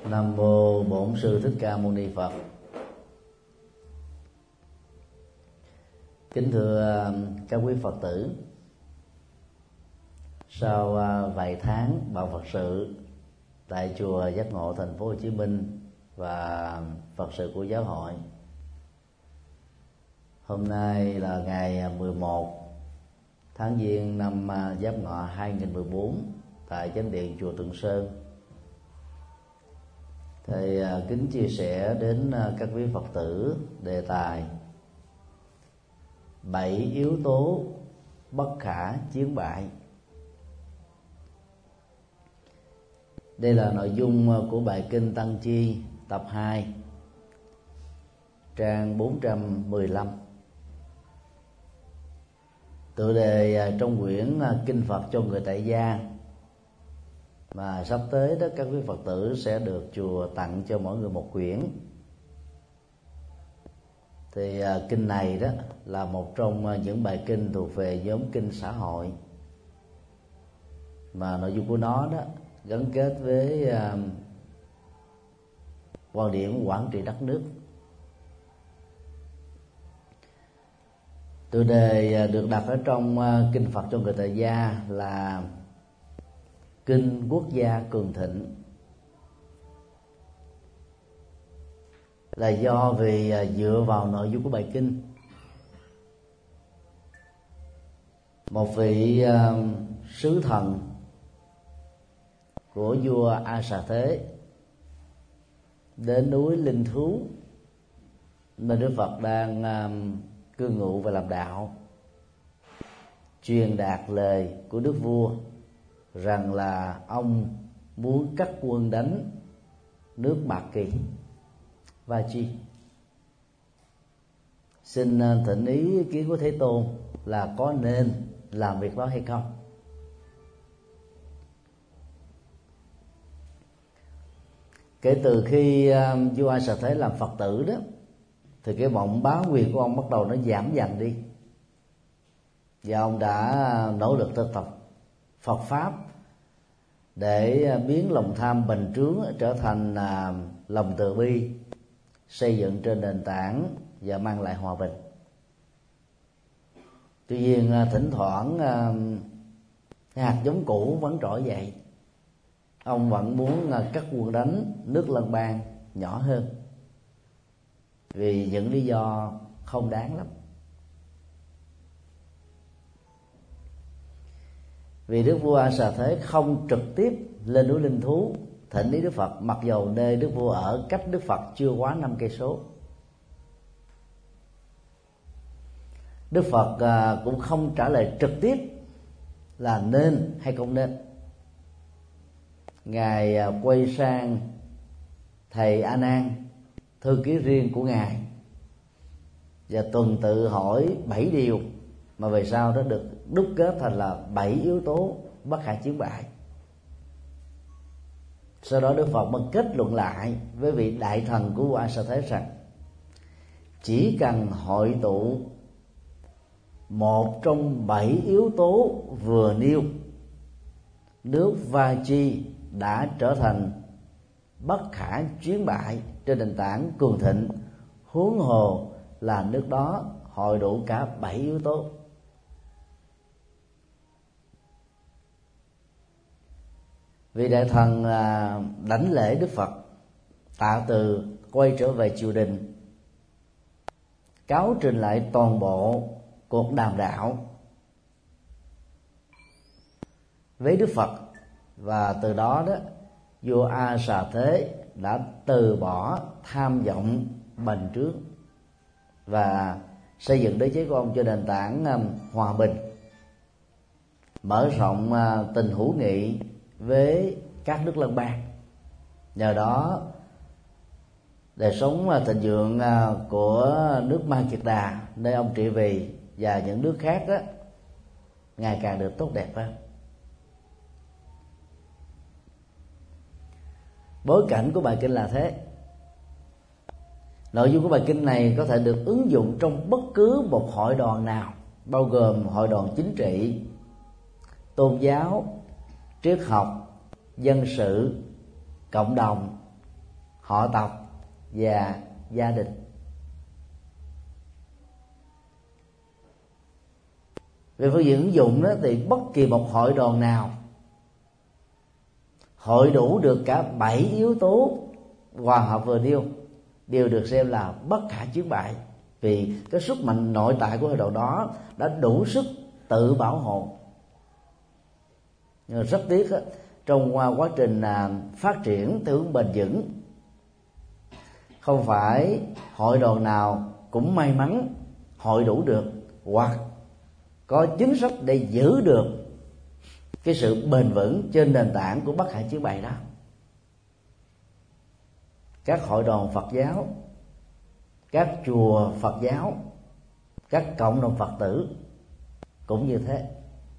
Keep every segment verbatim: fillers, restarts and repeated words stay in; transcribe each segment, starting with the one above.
Nam mô Bổn Sư Thích Ca Mâu Ni Phật. Kính thưa các quý Phật tử, sau vài tháng bảo Phật sự tại chùa Giác Ngộ thành phố Hồ Chí Minh và Phật sự của giáo hội, hôm nay là ngày mười một tháng Giêng năm Giáp Ngọ hai nghìn mười bốn tại chánh điện chùa Tượng Sơn. Thầy kính chia sẻ đến các quý Phật tử đề tài bảy yếu tố bất khả chiến bại. Đây là nội dung của bài kinh Tăng Chi tập hai, trang bốn trăm mười lăm. Tựa đề trong quyển Kinh Phật cho người tại gia mà sắp tới đó các quý Phật tử sẽ được chùa tặng cho mỗi người một quyển. Thì kinh này đó là một trong những bài kinh thuộc về nhóm kinh xã hội, mà nội dung của nó đó gắn kết với uh, quan điểm quản trị đất nước. Tựa đề được đặt ở trong uh, kinh Phật cho người tại gia là Kinh Quốc gia cường thịnh, là do vì uh, dựa vào nội dung của bài kinh, một vị uh, sứ thần của vua A Xà Thế đến núi Linh Thú nơi Đức Phật đang um, cư ngụ và làm đạo, truyền đạt lời của đức vua rằng là ông muốn cắt quân đánh nước Mạc Kỳ và chi. Xin thỉnh ý kiến của Thế Tôn là có nên làm việc đó hay không. Kể từ khi uh, vua A Xà Thế làm Phật tử đó, thì cái vọng bá quyền của ông bắt đầu nó giảm dần đi, và ông đã nỗ lực thực tập Phật pháp để biến lòng tham bành trướng trở thành uh, lòng từ bi, xây dựng trên nền tảng và mang lại hòa bình. Tuy nhiên uh, thỉnh thoảng uh, hạt giống cũ vẫn trỗi dậy. Ông vẫn muốn cắt quân đánh nước Lân Bang nhỏ hơn vì những lý do không đáng lắm. Vì đức vua A Xà Thế không trực tiếp lên núi Linh Thú thỉnh ý Đức Phật, mặc dầu nơi đức vua ở cách Đức Phật chưa quá năm cây số. Đức Phật cũng không trả lời trực tiếp là nên hay không nên. Ngài quay sang thầy A Nan, thư ký riêng của ngài, và tuần tự hỏi bảy điều mà về sau đó được đúc kết thành là bảy yếu tố bất khả chiến bại. Sau đó Đức Phật mới kết luận lại với vị đại thần của vua A Xà Thế rằng chỉ cần hội tụ một trong bảy yếu tố vừa nêu, nước Va Chi đã trở thành bất khả chiến bại trên nền tảng cường thịnh, huống hồ là nước đó hội đủ cả bảy yếu tố. Vị đại thần đảnh lễ Đức Phật, tạ từ, quay trở về triều đình, cáo trình lại toàn bộ cuộc đàm đạo với Đức Phật. Và từ đó đó vua A Xà Thế đã từ bỏ tham vọng bành trướng và xây dựng đế chế của ông trên nền tảng hòa bình, mở rộng tình hữu nghị với các nước lân bang. Nhờ đó đời sống thịnh vượng của nước Ma Kiệt Đà nơi ông trị vì và những nước khác đó ngày càng được tốt đẹp hơn. Bối cảnh của bài kinh là thế. Nội dung của bài kinh này có thể được ứng dụng trong bất cứ một hội đoàn nào, bao gồm hội đoàn chính trị, tôn giáo, triết học, dân sự, cộng đồng, họ tộc và gia đình. Về phương diện ứng dụng đó, thì bất kỳ một hội đoàn nào hội đủ được cả bảy yếu tố hòa hợp vừa nêu đều được xem là bất khả chiến bại, vì cái sức mạnh nội tại của hội đoàn đó đã đủ sức tự bảo hộ. Nhưng rất tiếc đó, trong quá trình phát triển theo hướng bền vững, không phải hội đoàn nào cũng may mắn hội đủ được hoặc có chính sách để giữ được cái sự bền vững trên nền tảng của bất khả chiến bại đó. Các hội đoàn Phật giáo, các chùa Phật giáo, các cộng đồng Phật tử cũng như thế.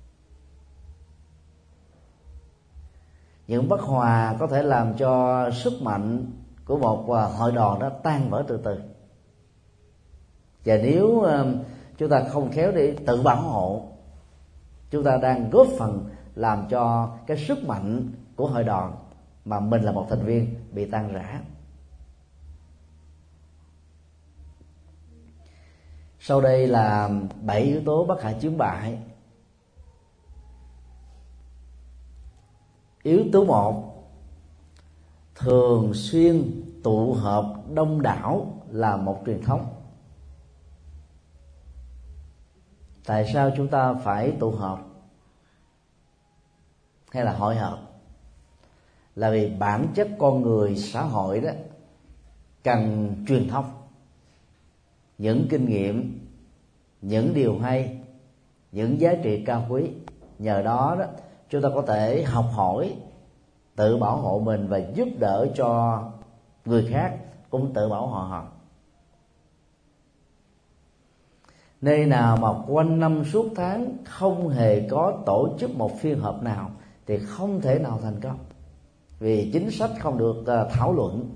Những bất hòa có thể làm cho sức mạnh của một hội đoàn đó tan vỡ từ từ. Và nếu chúng ta không khéo để tự bảo hộ, chúng ta đang góp phần làm cho cái sức mạnh của hội đoàn mà mình là một thành viên bị tan rã. Sau đây là bảy yếu tố bất khả chiến bại. Yếu tố một, thường xuyên tụ họp đông đảo là một truyền thống. Tại sao chúng ta phải tụ họp hay là hội họp? Là vì bản chất con người xã hội đó cần truyền thông, những kinh nghiệm, những điều hay, những giá trị cao quý. Nhờ đó đó chúng ta có thể học hỏi, tự bảo hộ mình và giúp đỡ cho người khác cũng tự bảo hộ họ. Nơi nào mà quanh năm suốt tháng không hề có tổ chức một phiên họp nào thì không thể nào thành công, vì chính sách không được thảo luận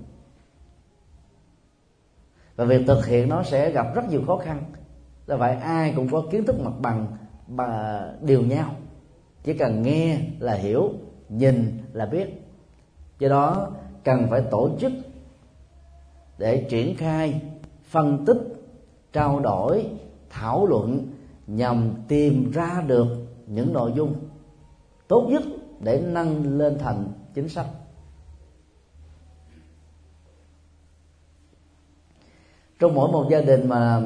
và việc thực hiện nó sẽ gặp rất nhiều khó khăn. Do vậy ai cũng có kiến thức mặt bằng và đều nhau, chỉ cần nghe là hiểu, nhìn là biết. Do đó cần phải tổ chức để triển khai, phân tích, trao đổi, thảo luận nhằm tìm ra được những nội dung tốt nhất để nâng lên thành chính sách. Trong mỗi một gia đình mà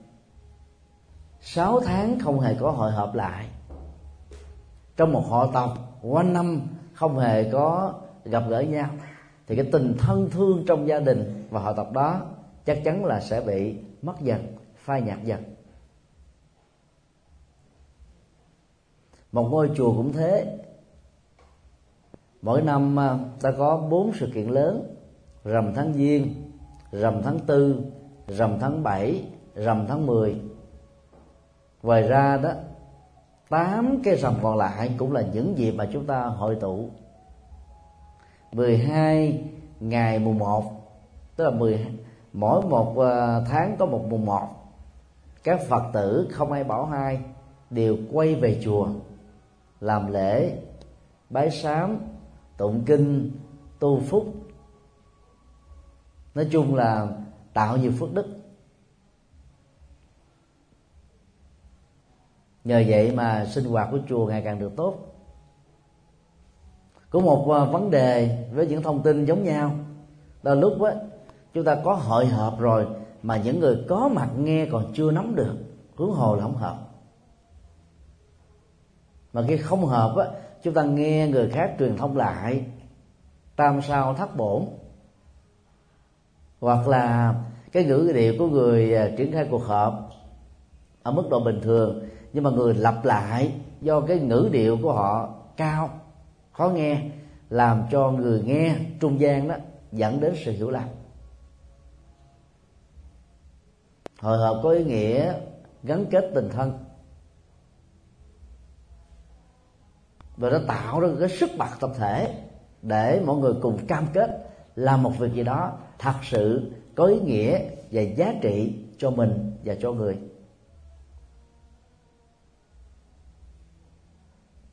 sáu tháng không hề có hội họp lại, trong một họ tộc quanh năm không hề có gặp gỡ nhau, thì cái tình thân thương trong gia đình và họ tộc đó chắc chắn là sẽ bị mất dần, phai nhạt dần. Một ngôi chùa cũng thế. Mỗi năm ta có bốn sự kiện lớn: rằm tháng Giêng, rằm tháng Tư, rằm tháng Bảy, rằm tháng Mười. Ngoài ra đó, tám cái rằm còn lại cũng là những dịp mà chúng ta hội tụ. mười hai ngày mùng một, tức là mười, mỗi một tháng có một mùng một, các Phật tử không ai bảo hai đều quay về chùa làm lễ, bái sám, tụng kinh, tu phúc. Nói chung là tạo nhiều phước đức. Nhờ vậy mà sinh hoạt của chùa ngày càng được tốt. Có một vấn đề với những thông tin giống nhau, đôi lúc á chúng ta có hội họp rồi mà những người có mặt nghe còn chưa nắm được, huống hồ là không hợp. Mà khi không hợp á, chúng ta nghe người khác truyền thông lại tam sao thất bổn, hoặc là cái ngữ điệu của người triển khai cuộc họp ở mức độ bình thường, nhưng mà người lặp lại do cái ngữ điệu của họ cao, khó nghe, làm cho người nghe trung gian đó dẫn đến sự hiểu lầm. Hội họp có ý nghĩa gắn kết tình thân, và nó tạo ra cái sức bật tập thể để mọi người cùng cam kết làm một việc gì đó thật sự có ý nghĩa và giá trị cho mình và cho người.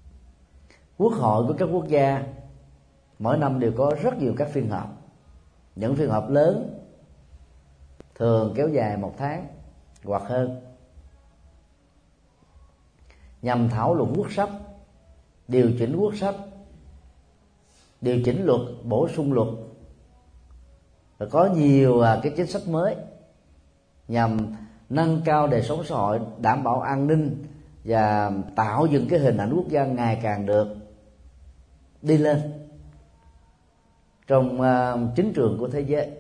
Quốc hội của các quốc gia mỗi năm đều có rất nhiều các phiên họp những phiên họp lớn thường kéo dài một tháng hoặc hơn, nhằm thảo luận quốc sách, điều chỉnh quốc sách, điều chỉnh luật, bổ sung luật, và có nhiều cái chính sách mới nhằm nâng cao đời sống xã hội, đảm bảo an ninh và tạo dựng cái hình ảnh quốc gia ngày càng được đi lên trong uh, chính trường của thế giới.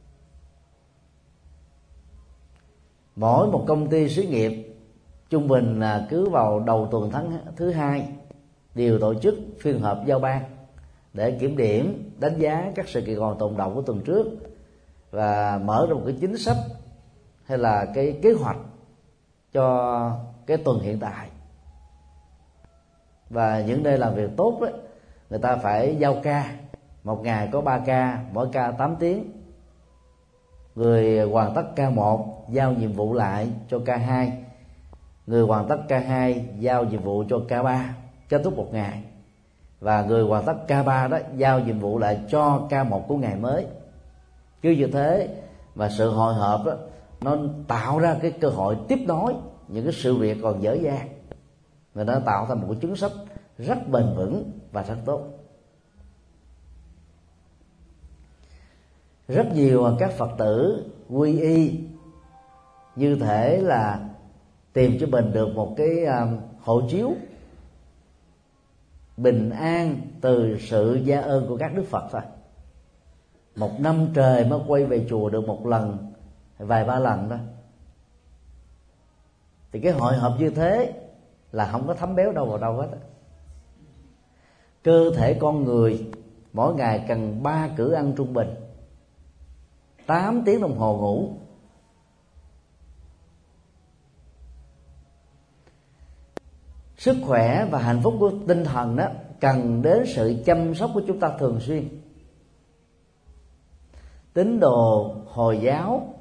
Mỗi một công ty xí nghiệp trung bình là cứ vào đầu tuần tháng thứ hai đều tổ chức phiên họp giao ban để kiểm điểm, đánh giá các sự kiện còn tồn động của tuần trước và mở ra một cái chính sách hay là cái kế hoạch cho cái tuần hiện tại. Và những nơi làm việc tốt ấy, người ta phải giao ca, một ngày có ba ca, mỗi ca tám tiếng. Người hoàn tất ca một giao nhiệm vụ lại cho ca hai, người hoàn tất ca hai giao nhiệm vụ cho ca ba, kết thúc một ngày, và người hoàn tất ca ba đó giao nhiệm vụ lại cho ca một của ngày mới. Cứ như thế mà sự hội họp đó, nó tạo ra cái cơ hội tiếp nối những cái sự việc còn dở dang, và nó tạo thành một cái chính sách rất bền vững và rất tốt. Rất nhiều các Phật tử quy y như thể là tìm cho mình được một cái hộ chiếu bình an từ sự gia ơn của các đức Phật thôi. Một năm trời mới quay về chùa được một lần, vài ba lần thôi. Thì cái hội họp như thế là không có thấm béo đâu vào đâu hết. Cơ thể con người mỗi ngày cần ba cữ ăn trung bình, tám tiếng đồng hồ ngủ. Sức khỏe và hạnh phúc của tinh thần đó cần đến sự chăm sóc của chúng ta thường xuyên. Tín đồ Hồi giáo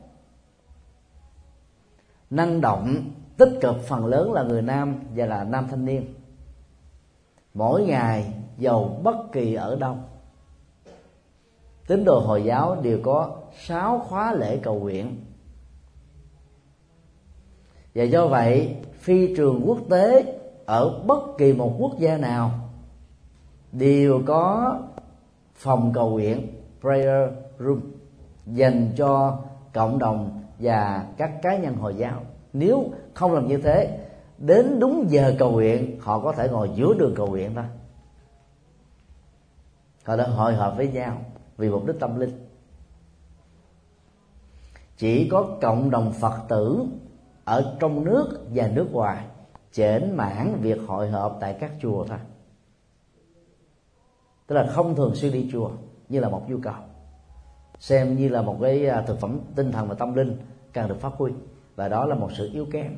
năng động, tích cực phần lớn là người nam và là nam thanh niên. Mỗi ngày dầu bất kỳ ở đâu, tín đồ Hồi giáo đều có sáu khóa lễ cầu nguyện. Và do vậy phi trường quốc tế ở bất kỳ một quốc gia nào đều có phòng cầu nguyện, prayer room, dành cho cộng đồng và các cá nhân Hồi giáo. Nếu không làm như thế, đến đúng giờ cầu nguyện họ có thể ngồi giữa đường cầu nguyện thôi. Họ đã hội họp với nhau vì mục đích tâm linh. Chỉ có cộng đồng Phật tử ở trong nước và nước ngoài chểnh mãn việc hội họp tại các chùa thôi, tức là không thường xuyên đi chùa như là một nhu cầu, xem như là một cái thực phẩm tinh thần và tâm linh cần được phát huy, và đó là một sự yếu kém.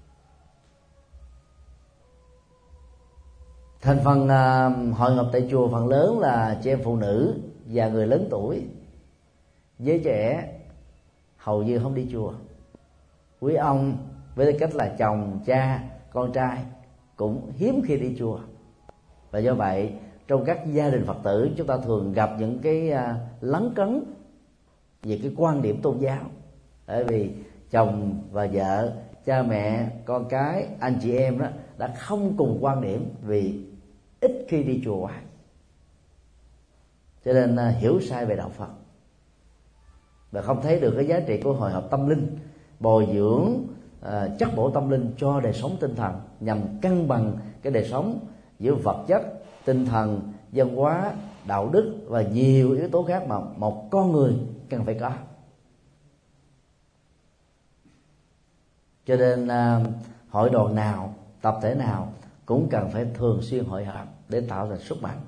Thành phần uh, hội họp tại chùa phần lớn là chị em phụ nữ và người lớn tuổi. Giới trẻ hầu như không đi chùa. Quý ông với tư cách là chồng, cha, con trai cũng hiếm khi đi chùa. Và do vậy trong các gia đình Phật tử chúng ta thường gặp những cái uh, lấn cấn về cái quan điểm tôn giáo. Bởi vì chồng và vợ, cha mẹ, con cái, anh chị em đó đã không cùng quan điểm vì ít khi đi chùa quá, cho nên uh, hiểu sai về đạo Phật và không thấy được cái giá trị của hội họp tâm linh, bồi dưỡng uh, chất bổ tâm linh cho đời sống tinh thần, nhằm cân bằng cái đời sống giữa vật chất, tinh thần, văn hóa, đạo đức và nhiều yếu tố khác mà một con người cần phải có. Cho nên uh, hội đoàn nào, tập thể nào cũng cần phải thường xuyên hội họp để tạo ra sức mạnh.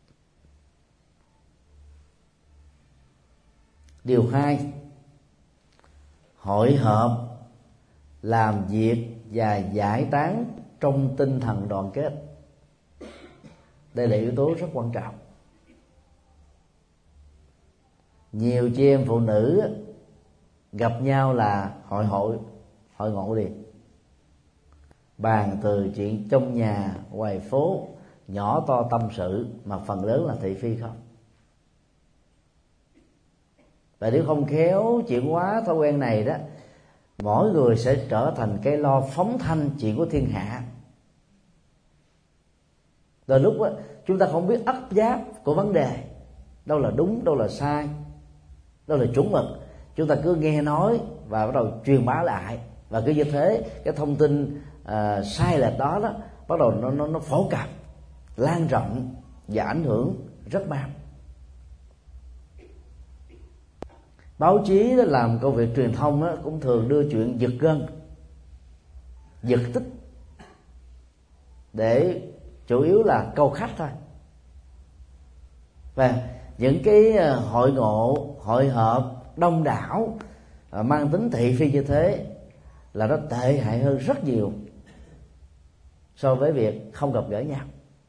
Điều hai, hội họp làm việc và giải tán trong tinh thần đoàn kết. Đây là yếu tố rất quan trọng. Nhiều chị em phụ nữ gặp nhau là hội hội hội ngộ đi, bàn từ chuyện trong nhà, ngoài phố, nhỏ to tâm sự, mà phần lớn là thị phi không. Và nếu không khéo chuyển hóa thói quen này đó, mỗi người sẽ trở thành cái lo phóng thanh chuyện của thiên hạ. Đôi lúc đó, chúng ta không biết ấp giáp của vấn đề, đâu là đúng, đâu là sai, đâu là chuẩn mực. Chúng ta cứ nghe nói và bắt đầu truyền bá lại, và cứ như thế cái thông tin uh, sai lệch đó đó bắt đầu nó nó nó phổ cập, lan rộng và ảnh hưởng rất mau. Báo chí đó làm công việc truyền thông đó, cũng thường đưa chuyện giật gân, giật tích, để chủ yếu là câu khách thôi. Và những cái hội ngộ, hội họp đông đảo mang tính thị phi như thế là nó tệ hại hơn rất nhiều so với việc không gặp gỡ nhau.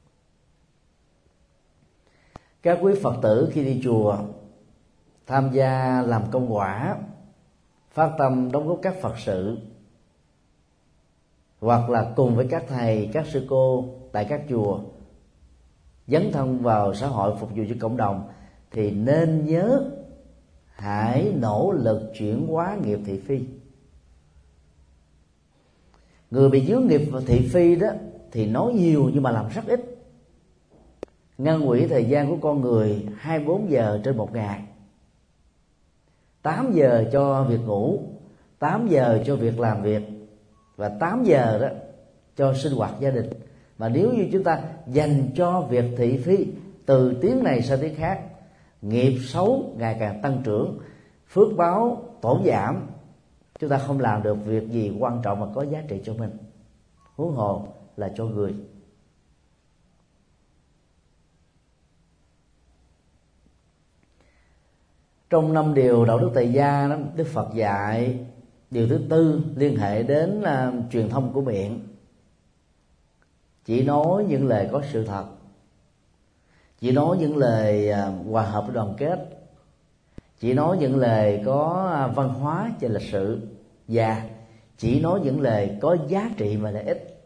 Các quý Phật tử khi đi chùa tham gia làm công quả, phát tâm đóng góp các Phật sự, hoặc là cùng với các thầy, các sư cô tại các chùa dấn thân vào xã hội phục vụ cho cộng đồng, thì nên nhớ hãy nỗ lực chuyển hóa nghiệp thị phi. Người bị dướng nghiệp thị phi đó thì nói nhiều nhưng mà làm rất ít. Ngân quỹ thời gian của con người hai mươi bốn giờ trên một ngày, tám giờ cho việc ngủ, tám giờ cho việc làm việc, và tám giờ đó cho sinh hoạt gia đình. Mà nếu như chúng ta dành cho việc thị phi từ tiếng này sang tiếng khác, nghiệp xấu ngày càng tăng trưởng, phước báo tổn giảm, chúng ta không làm được việc gì quan trọng và có giá trị cho mình, huống hồ là cho người. Trong năm điều đạo đức tại gia đó, Đức Phật dạy điều thứ tư liên hệ đến uh, truyền thông của miệng. Chỉ nói những lời có sự thật, chỉ nói những lời uh, hòa hợp đoàn kết, chỉ nói những lời có uh, văn hóa trên lịch sử, và chỉ nói những lời có giá trị và lợi ích.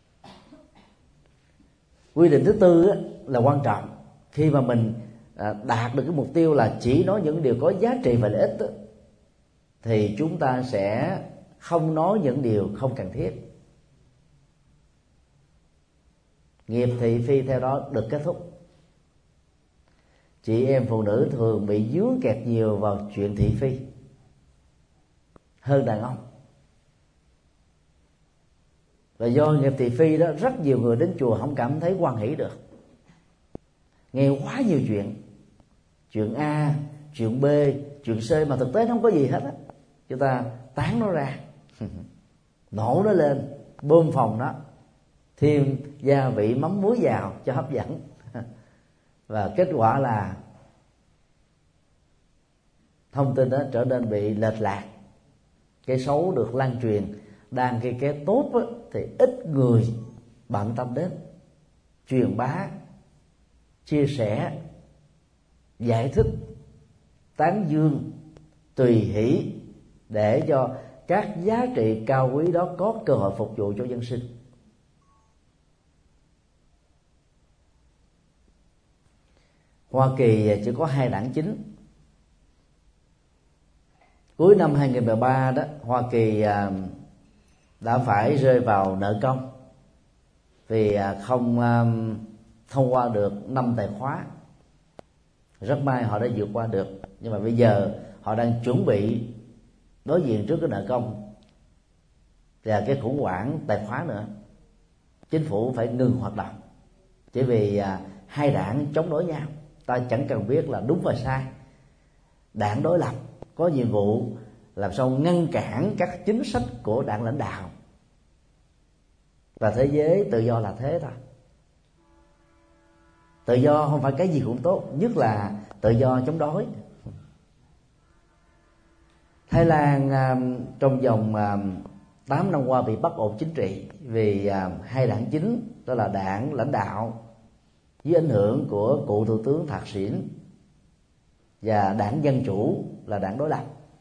Quy định thứ tư á, là quan trọng. Khi mà mình à, đạt được cái mục tiêu là chỉ nói những điều có giá trị và lợi ích á, thì chúng ta sẽ không nói những điều không cần thiết. Nghiệp thị phi theo đó được kết thúc. Chị em phụ nữ thường bị dướng kẹt nhiều vào chuyện thị phi hơn đàn ông. Và do nghiệp thị phi đó, rất nhiều người đến chùa không cảm thấy hoan hỷ được. Nghe quá nhiều chuyện, chuyện A, chuyện B, chuyện C mà thực tế nó không có gì hết á. Chúng ta tán nó ra, nổ nó lên, bơm phòng nó, thêm gia vị mắm muối vào cho hấp dẫn. Và kết quả là thông tin đó trở nên bị lệch lạc, cái xấu được lan truyền, đang khi cái tốt đó, thì ít người bận tâm đến truyền bá, chia sẻ, giải thích, tán dương, tùy hỷ, để cho các giá trị cao quý đó có cơ hội phục vụ cho dân sinh. Hoa Kỳ chỉ có hai đảng chính. Cuối năm hai không một ba đó, Hoa Kỳ đã phải rơi vào nợ công vì không thông qua được năm tài khóa. Rất may họ đã vượt qua được, nhưng mà bây giờ họ đang chuẩn bị đối diện trước cái nợ công và cái khủng hoảng tài khóa nữa. Chính phủ phải ngừng hoạt động chỉ vì hai đảng chống đối nhau. Ta chẳng cần biết là đúng và sai. Đảng đối lập có nhiệm vụ làm sao ngăn cản các chính sách của đảng lãnh đạo. Và thế giới tự do là thế thôi. Tự do không phải cái gì cũng tốt, nhất là tự do chống đối. Thái Lan trong vòng tám năm qua bị bất ổn chính trị vì hai đảng chính, đó là đảng lãnh đạo dưới ảnh hưởng của cựu thủ tướng Thạc Sỉn và đảng Dân Chủ là đảng đối lập.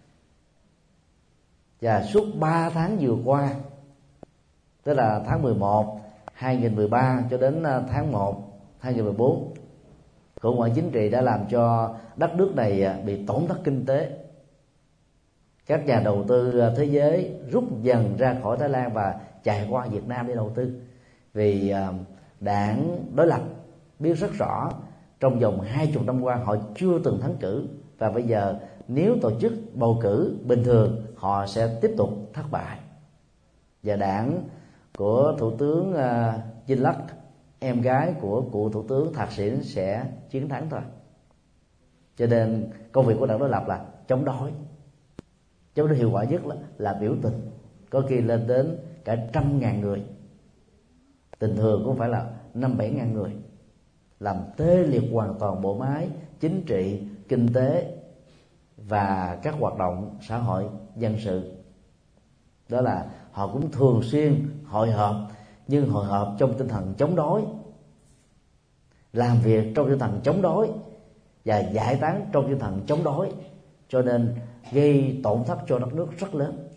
Và suốt ba tháng vừa qua, tức là tháng mười một hai nghìn mười ba cho đến tháng một hai nghìn mười bốn, khủng hoảng chính trị đã làm cho đất nước này bị tổn thất kinh tế. Các nhà đầu tư thế giới rút dần ra khỏi Thái Lan và chạy qua Việt Nam để đầu tư, vì đảng đối lập biết rất rõ trong vòng hai mươi năm qua họ chưa từng thắng cử, và bây giờ nếu tổ chức bầu cử bình thường họ sẽ tiếp tục thất bại, và đảng của thủ tướng uh, Yingluck, em gái của cựu thủ tướng Thạc Sĩn, sẽ chiến thắng thôi. Cho nên công việc của đảng đối lập là chống đối. Chống đối hiệu quả nhất là, là biểu tình, có khi lên đến cả trăm ngàn người, tình thường cũng phải là năm bảy ngàn người, làm tê liệt hoàn toàn bộ máy chính trị, kinh tế và các hoạt động xã hội dân sự. Đó là họ cũng thường xuyên hội họp, nhưng hội họp trong tinh thần chống đối, làm việc trong tinh thần chống đối và giải tán trong tinh thần chống đối, cho nên gây tổn thất cho đất nước rất lớn.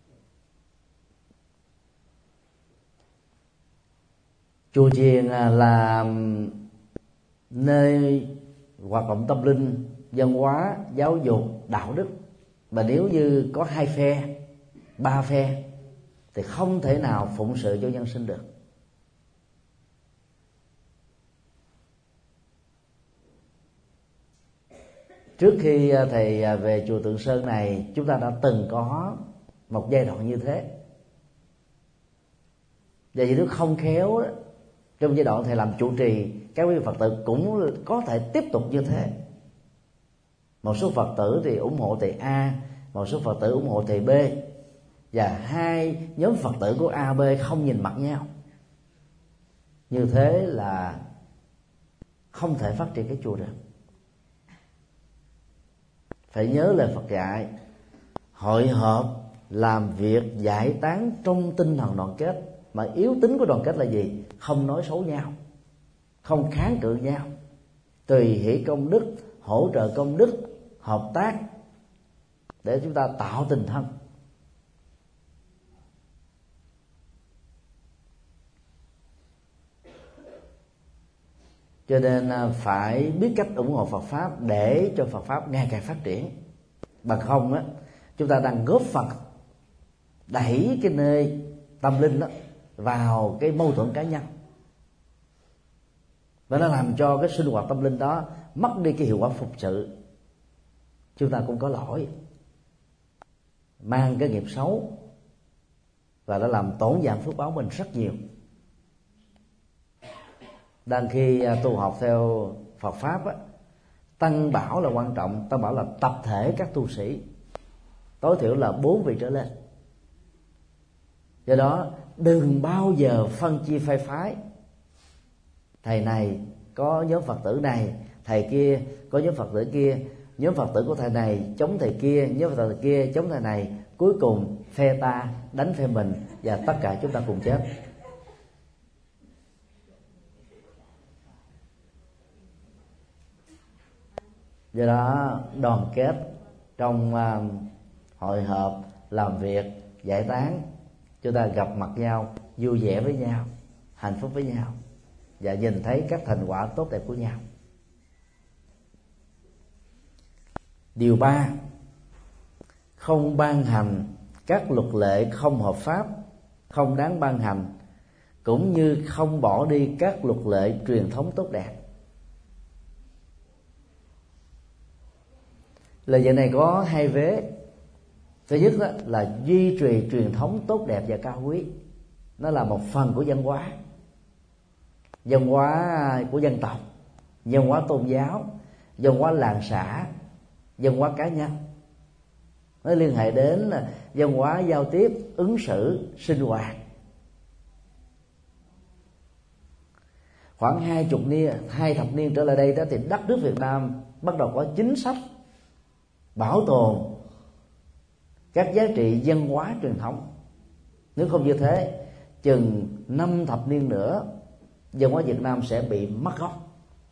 Chùa chiền là nơi hoạt động tâm linh, văn hóa, giáo dục, đạo đức, mà nếu như có hai phe, ba phe thì không thể nào phụng sự cho nhân sinh được. Trước khi thầy về chùa Tượng Sơn này, chúng ta đã từng có một giai đoạn như thế. Và vì nó không khéo đó, trong giai đoạn thầy làm trụ trì, các quý Phật tử cũng có thể tiếp tục như thế. Một số Phật tử thì ủng hộ thầy A, một số Phật tử ủng hộ thầy B, và hai nhóm Phật tử của A, B không nhìn mặt nhau. Như thế là không thể phát triển cái chùa được. Phải nhớ lời Phật dạy, hội họp làm việc giải tán trong tinh thần đoàn kết. Mà yếu tính của đoàn kết là gì? Không nói xấu nhau, không kháng cự nhau, tùy hỷ công đức, hỗ trợ công đức, hợp tác để chúng ta tạo tình thân. Cho nên phải biết cách ủng hộ Phật Pháp để cho Phật Pháp ngày càng phát triển. Bằng không á, chúng ta đang góp phần đẩy cái nơi tâm linh đó vào cái mâu thuẫn cá nhân, và nó làm cho cái sinh hoạt tâm linh đó mất đi cái hiệu quả phục sự. Chúng ta cũng có lỗi, mang cái nghiệp xấu, và nó làm tổn giảm phước báo mình rất nhiều. Đang khi tu học theo Phật Pháp á, tăng bảo là quan trọng. Tăng bảo là tập thể các tu sĩ, tối thiểu là bốn vị trở lên. Do đó đừng bao giờ phân chia phe phái. Thầy này có nhóm Phật tử này, thầy kia có nhóm Phật tử kia, nhóm Phật tử của thầy này chống thầy kia, nhóm Phật tử kia chống thầy này. Cuối cùng phe ta đánh phe mình, và tất cả chúng ta cùng chết. Do đó đoàn kết trong uh, hội họp, làm việc, giải tán, chúng ta gặp mặt nhau, vui vẻ với nhau, hạnh phúc với nhau, và nhìn thấy các thành quả tốt đẹp của nhau. Điều ba, không ban hành các luật lệ không hợp pháp, không đáng ban hành, cũng như không bỏ đi các luật lệ truyền thống tốt đẹp. Lời dạy này có hai vế. Thứ nhất đó là duy trì truyền thống tốt đẹp và cao quý. Nó là một phần của văn hóa, văn hóa của dân tộc, văn hóa tôn giáo, văn hóa làng xã, văn hóa cá nhân. Nó liên hệ đến văn hóa giao tiếp, ứng xử, sinh hoạt. Khoảng hai chục niên, hai thập niên trở lại đây đó, thì đất nước Việt Nam bắt đầu có chính sách bảo tồn các giá trị văn hóa truyền thống. Nếu không như thế, chừng năm thập niên nữa, văn hóa Việt Nam sẽ bị mất gốc.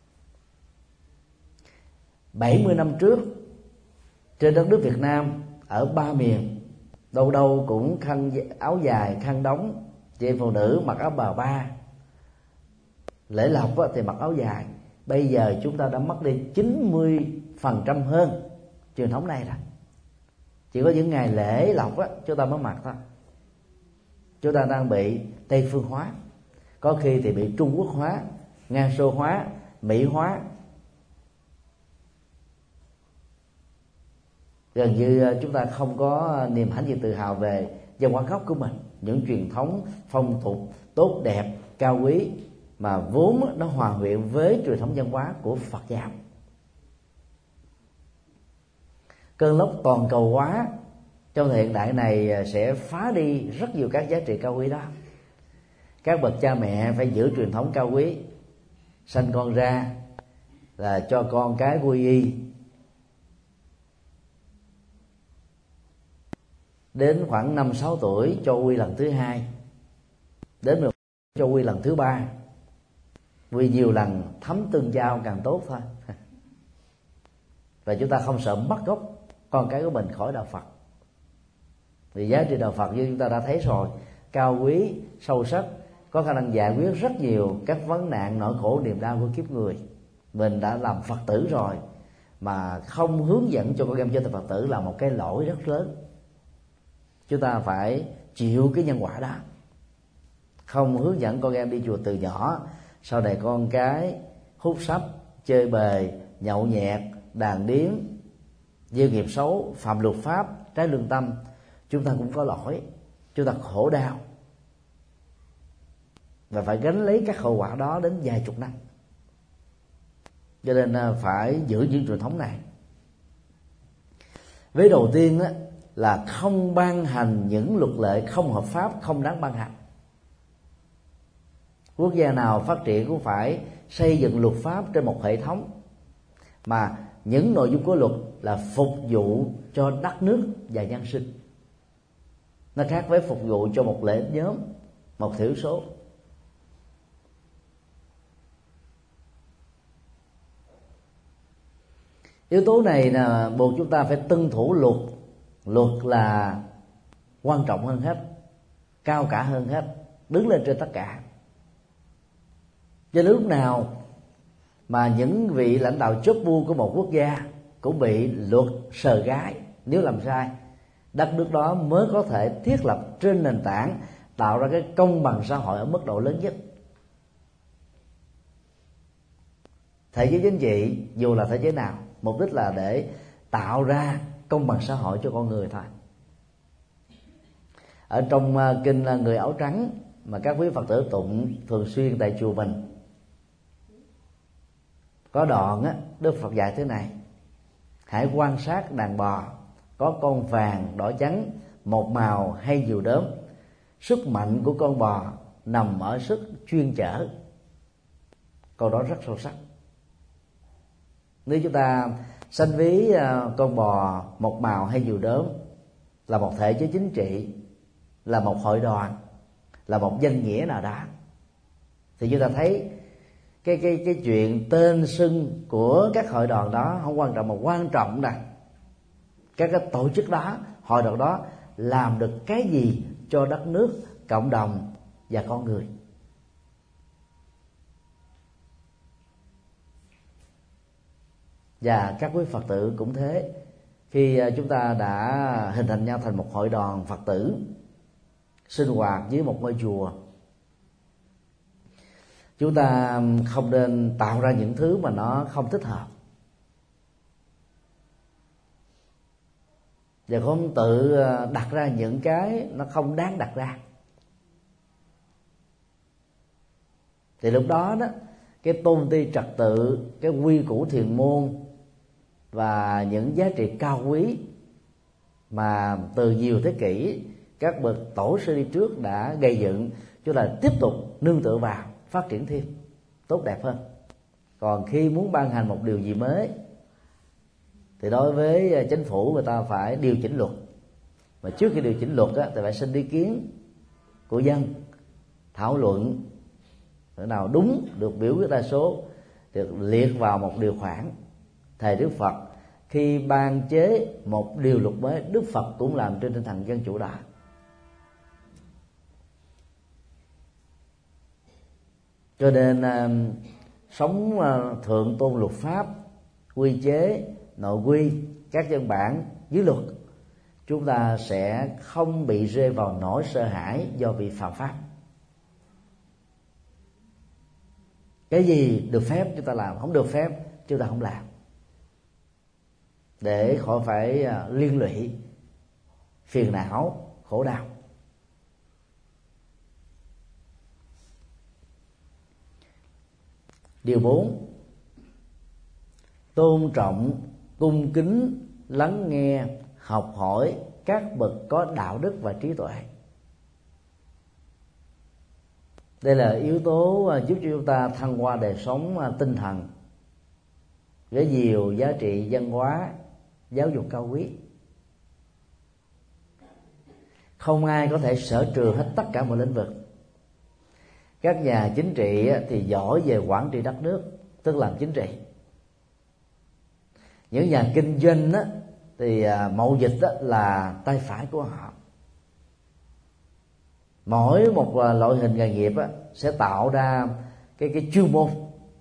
bảy mươi năm trước, trên đất nước Việt Nam, ở ba miền, đâu đâu cũng khăn áo dài, khăn đóng, chị em phụ nữ mặc áo bà ba, lễ lộc thì mặc áo dài, bây giờ chúng ta đã mất đi chín mươi phần trăm hơn truyền thống này rồi. Chỉ có những ngày lễ lộc á chúng ta mới mặc thôi. Chúng ta đang bị Tây phương hóa, có khi thì bị Trung Quốc hóa, Nga Xô hóa, Mỹ hóa. Gần như chúng ta không có niềm hãnh diện tự hào về văn hóa gốc của mình, những truyền thống phong tục tốt đẹp cao quý mà vốn nó hòa quyện với truyền thống văn hóa của Phật giáo. Cơn lốc toàn cầu hóa trong thời hiện đại này sẽ phá đi rất nhiều các giá trị cao quý đó. Các bậc cha mẹ phải giữ truyền thống cao quý, sanh con ra là cho con cái quy y, đến khoảng năm sáu tuổi cho quy lần thứ hai, đến mười cho quy lần thứ ba, quy nhiều lần thấm tương giao càng tốt thôi. Và chúng ta không sợ mất gốc con cái của mình khỏi đạo Phật, vì giá trị đạo Phật như chúng ta đã thấy rồi, cao quý sâu sắc, có khả năng giải quyết rất nhiều các vấn nạn nỗi khổ niềm đau của kiếp người. Mình đã làm Phật tử rồi mà không hướng dẫn cho con em trở thành Phật tử là một cái lỗi rất lớn. Chúng ta phải chịu cái nhân quả đó. Không hướng dẫn con em đi chùa từ nhỏ, sau này con cái hút sách, chơi bời, nhậu nhẹt, đàn điếm, gieo nghiệp xấu, phạm luật pháp, trái lương tâm, chúng ta cũng có lỗi, chúng ta khổ đau và phải gánh lấy các hậu quả đó đến vài chục năm. Cho nên phải giữ những truyền thống này. Vế đầu tiên á, là không ban hành những luật lệ không hợp pháp, không đáng ban hành. Quốc gia nào phát triển cũng phải xây dựng luật pháp trên một hệ thống mà những nội dung của luật là phục vụ cho đất nước và nhân sinh. Nó khác với phục vụ cho một lợi ích nhóm, một thiểu số. Yếu tố này là buộc chúng ta phải tuân thủ luật. Luật là quan trọng hơn hết, cao cả hơn hết, đứng lên trên tất cả. Cho đến lúc nào mà những vị lãnh đạo chóp bu của một quốc gia cũng bị luật sờ gái, nếu làm sai, đất nước đó mới có thể thiết lập trên nền tảng tạo ra cái công bằng xã hội ở mức độ lớn nhất. Thể chế chính trị dù là thể chế nào, mục đích là để tạo ra công bằng xã hội cho con người thôi. Ở trong kinh Người Áo Trắng mà các quý Phật tử tụng thường xuyên tại chùa mình, có đoạn á, Đức Phật dạy thế này: hãy quan sát đàn bò, có con vàng đỏ trắng, một màu hay nhiều đốm. Sức mạnh của con bò nằm ở sức chuyên chở. Câu đó rất sâu sắc. Nếu chúng ta sanh ví con bò một màu hay nhiều đốm là một thể chế chính trị, là một hội đoàn, là một danh nghĩa nào đó, thì chúng ta thấy cái cái cái chuyện tên xưng của các hội đoàn đó không quan trọng, mà quan trọng là các cái tổ chức đó, hội đoàn đó làm được cái gì cho đất nước, cộng đồng và con người. Và các quý Phật tử cũng thế. Khi chúng ta đã hình thành nhau thành một hội đoàn Phật tử, sinh hoạt dưới một ngôi chùa, chúng ta không nên tạo ra những thứ mà nó không thích hợp, và không tự đặt ra những cái nó không đáng đặt ra. Thì lúc đó đó, cái tôn ti trật tự, cái quy củ thiền môn và những giá trị cao quý mà từ nhiều thế kỷ các bậc tổ sư đi trước đã gây dựng, chúng ta tiếp tục nương tựa vào, phát triển thêm tốt đẹp hơn. Còn khi muốn ban hành một điều gì mới thì đối với chính phủ, người ta phải điều chỉnh luật, mà trước khi điều chỉnh luật á, thì phải xin ý kiến của dân, thảo luận cái nào đúng được biểu quyết đa số, được liệt vào một điều khoản. Thầy Đức Phật khi ban chế một điều luật mới, Đức Phật cũng làm trên tinh thần dân chủ đó. Cho nên sống thượng tôn luật pháp, quy chế, nội quy, các văn bản dưới luật, chúng ta sẽ không bị rơi vào nỗi sợ hãi do bị phạm pháp. Cái gì được phép chúng ta làm, không được phép chúng ta không làm, để khỏi phải liên lụy, phiền não, khổ đau. Điều bốn, tôn trọng, cung kính, lắng nghe, học hỏi các bậc có đạo đức và trí tuệ. Đây là yếu tố giúp cho chúng ta thăng hoa đời sống tinh thần với nhiều giá trị văn hóa, giáo dục cao quý. Không ai có thể sở trường hết tất cả mọi lĩnh vực. Các nhà chính trị thì giỏi về quản trị đất nước, tức làm chính trị. Những nhà kinh doanh thì mậu dịch là tay phải của họ. Mỗi một loại hình nghề nghiệp sẽ tạo ra cái cái chuyên môn,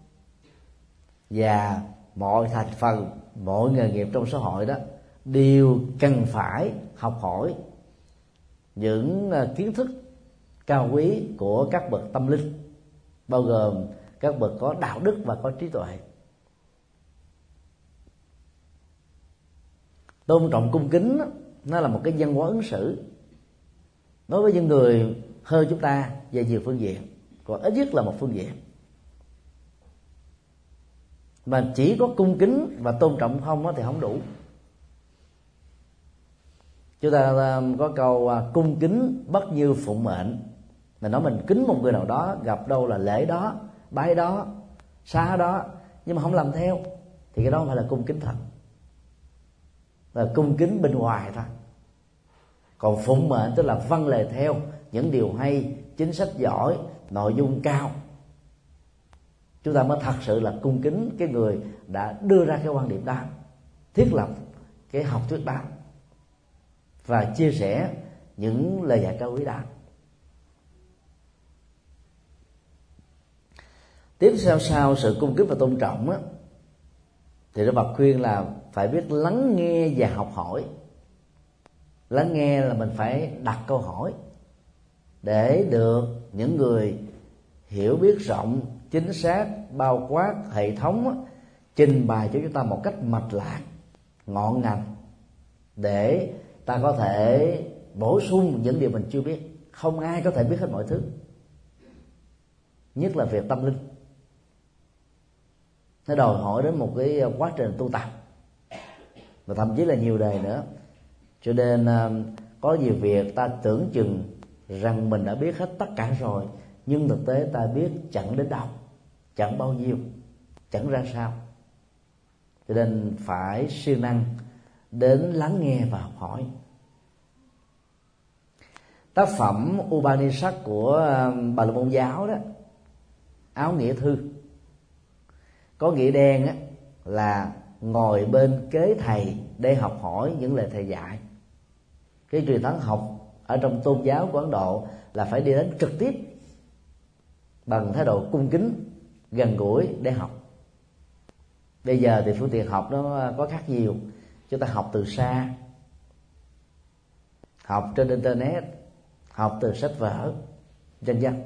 và mọi thành phần, mọi nghề nghiệp trong xã hội đó đều cần phải học hỏi những kiến thức cao quý của các bậc tâm linh, bao gồm các bậc có đạo đức và có trí tuệ. Tôn trọng, cung kính nó là một cái văn hóa ứng xử đối với những người hơn chúng ta về nhiều phương diện, còn ít nhất là một phương diện. Mà chỉ có cung kính và tôn trọng không thì không đủ. Chúng ta có câu cung kính bất như phụng mệnh. Mình nói mình kính một người nào đó, gặp đâu là lễ đó, bái đó, xá đó, nhưng mà không làm theo thì cái đó không phải là cung kính thật, là cung kính bên ngoài thôi. Còn phụng mệnh tức là vâng lời theo những điều hay, chính sách giỏi, nội dung cao, chúng ta mới thật sự là cung kính cái người đã đưa ra cái quan điểm đó, thiết lập cái học thuyết đó và chia sẻ những lời dạy cao quý đó. Tiếp theo sau sự cung kính và tôn trọng á, thì Đức Phật khuyên là phải biết lắng nghe và học hỏi. Lắng nghe là mình phải đặt câu hỏi để được những người hiểu biết rộng, chính xác, bao quát, hệ thống á, trình bày cho chúng ta một cách mạch lạc, ngọn ngành, để ta có thể bổ sung những điều mình chưa biết. Không ai có thể biết hết mọi thứ, nhất là việc tâm linh. Nó đòi hỏi đến một cái quá trình tu tập, và thậm chí là nhiều đời nữa. Cho nên có nhiều việc ta tưởng chừng rằng mình đã biết hết tất cả rồi, nhưng thực tế ta biết chẳng đến đâu, chẳng bao nhiêu, chẳng ra sao. Cho nên phải siêng năng đến lắng nghe và học hỏi. Tác phẩm Upanishad của Bà La Môn giáo đó, Áo Nghĩa Thư, có nghĩa đen á, là ngồi bên kế thầy để học hỏi những lời thầy dạy. Cái truyền thống học ở trong tôn giáo của Ấn Độ là phải đi đến trực tiếp bằng thái độ cung kính, gần gũi để học. Bây giờ thì phương tiện học nó có khác nhiều. Chúng ta học từ xa, học trên internet, học từ sách vở, vân vân.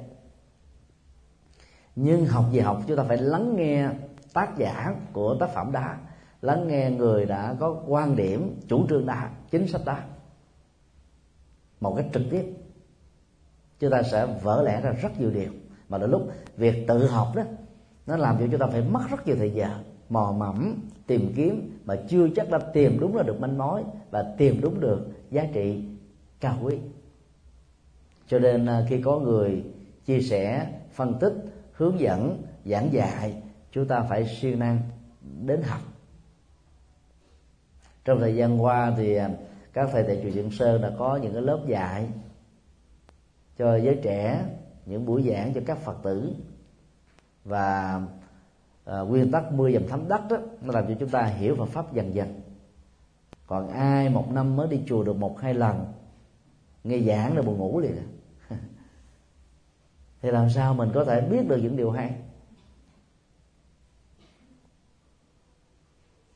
Nhưng học gì học, chúng ta phải lắng nghe tác giả của tác phẩm đó, lắng nghe người đã có quan điểm, chủ trương đó, chính sách đó một cách trực tiếp. Chúng ta sẽ vỡ lẽ ra rất nhiều điều, mà đến lúc việc tự học đó nó làm cho chúng ta phải mất rất nhiều thời giờ mò mẫm tìm kiếm, mà chưa chắc đã tìm đúng là được manh mối và tìm đúng được giá trị cao quý. Cho nên khi có người chia sẻ, phân tích, hướng dẫn, giảng dạy, chúng ta phải siêng năng đến học. Trong thời gian qua thì các thầy tại chùa Trường Sơn đã có những cái lớp dạy cho giới trẻ, những buổi giảng cho các Phật tử, và à, nguyên tắc mưa dầm thấm đất đó, nó làm cho chúng ta hiểu Phật pháp dần dần. Còn ai một năm mới đi chùa được một hai lần, nghe giảng là buồn ngủ liền thì làm sao mình có thể biết được những điều hay?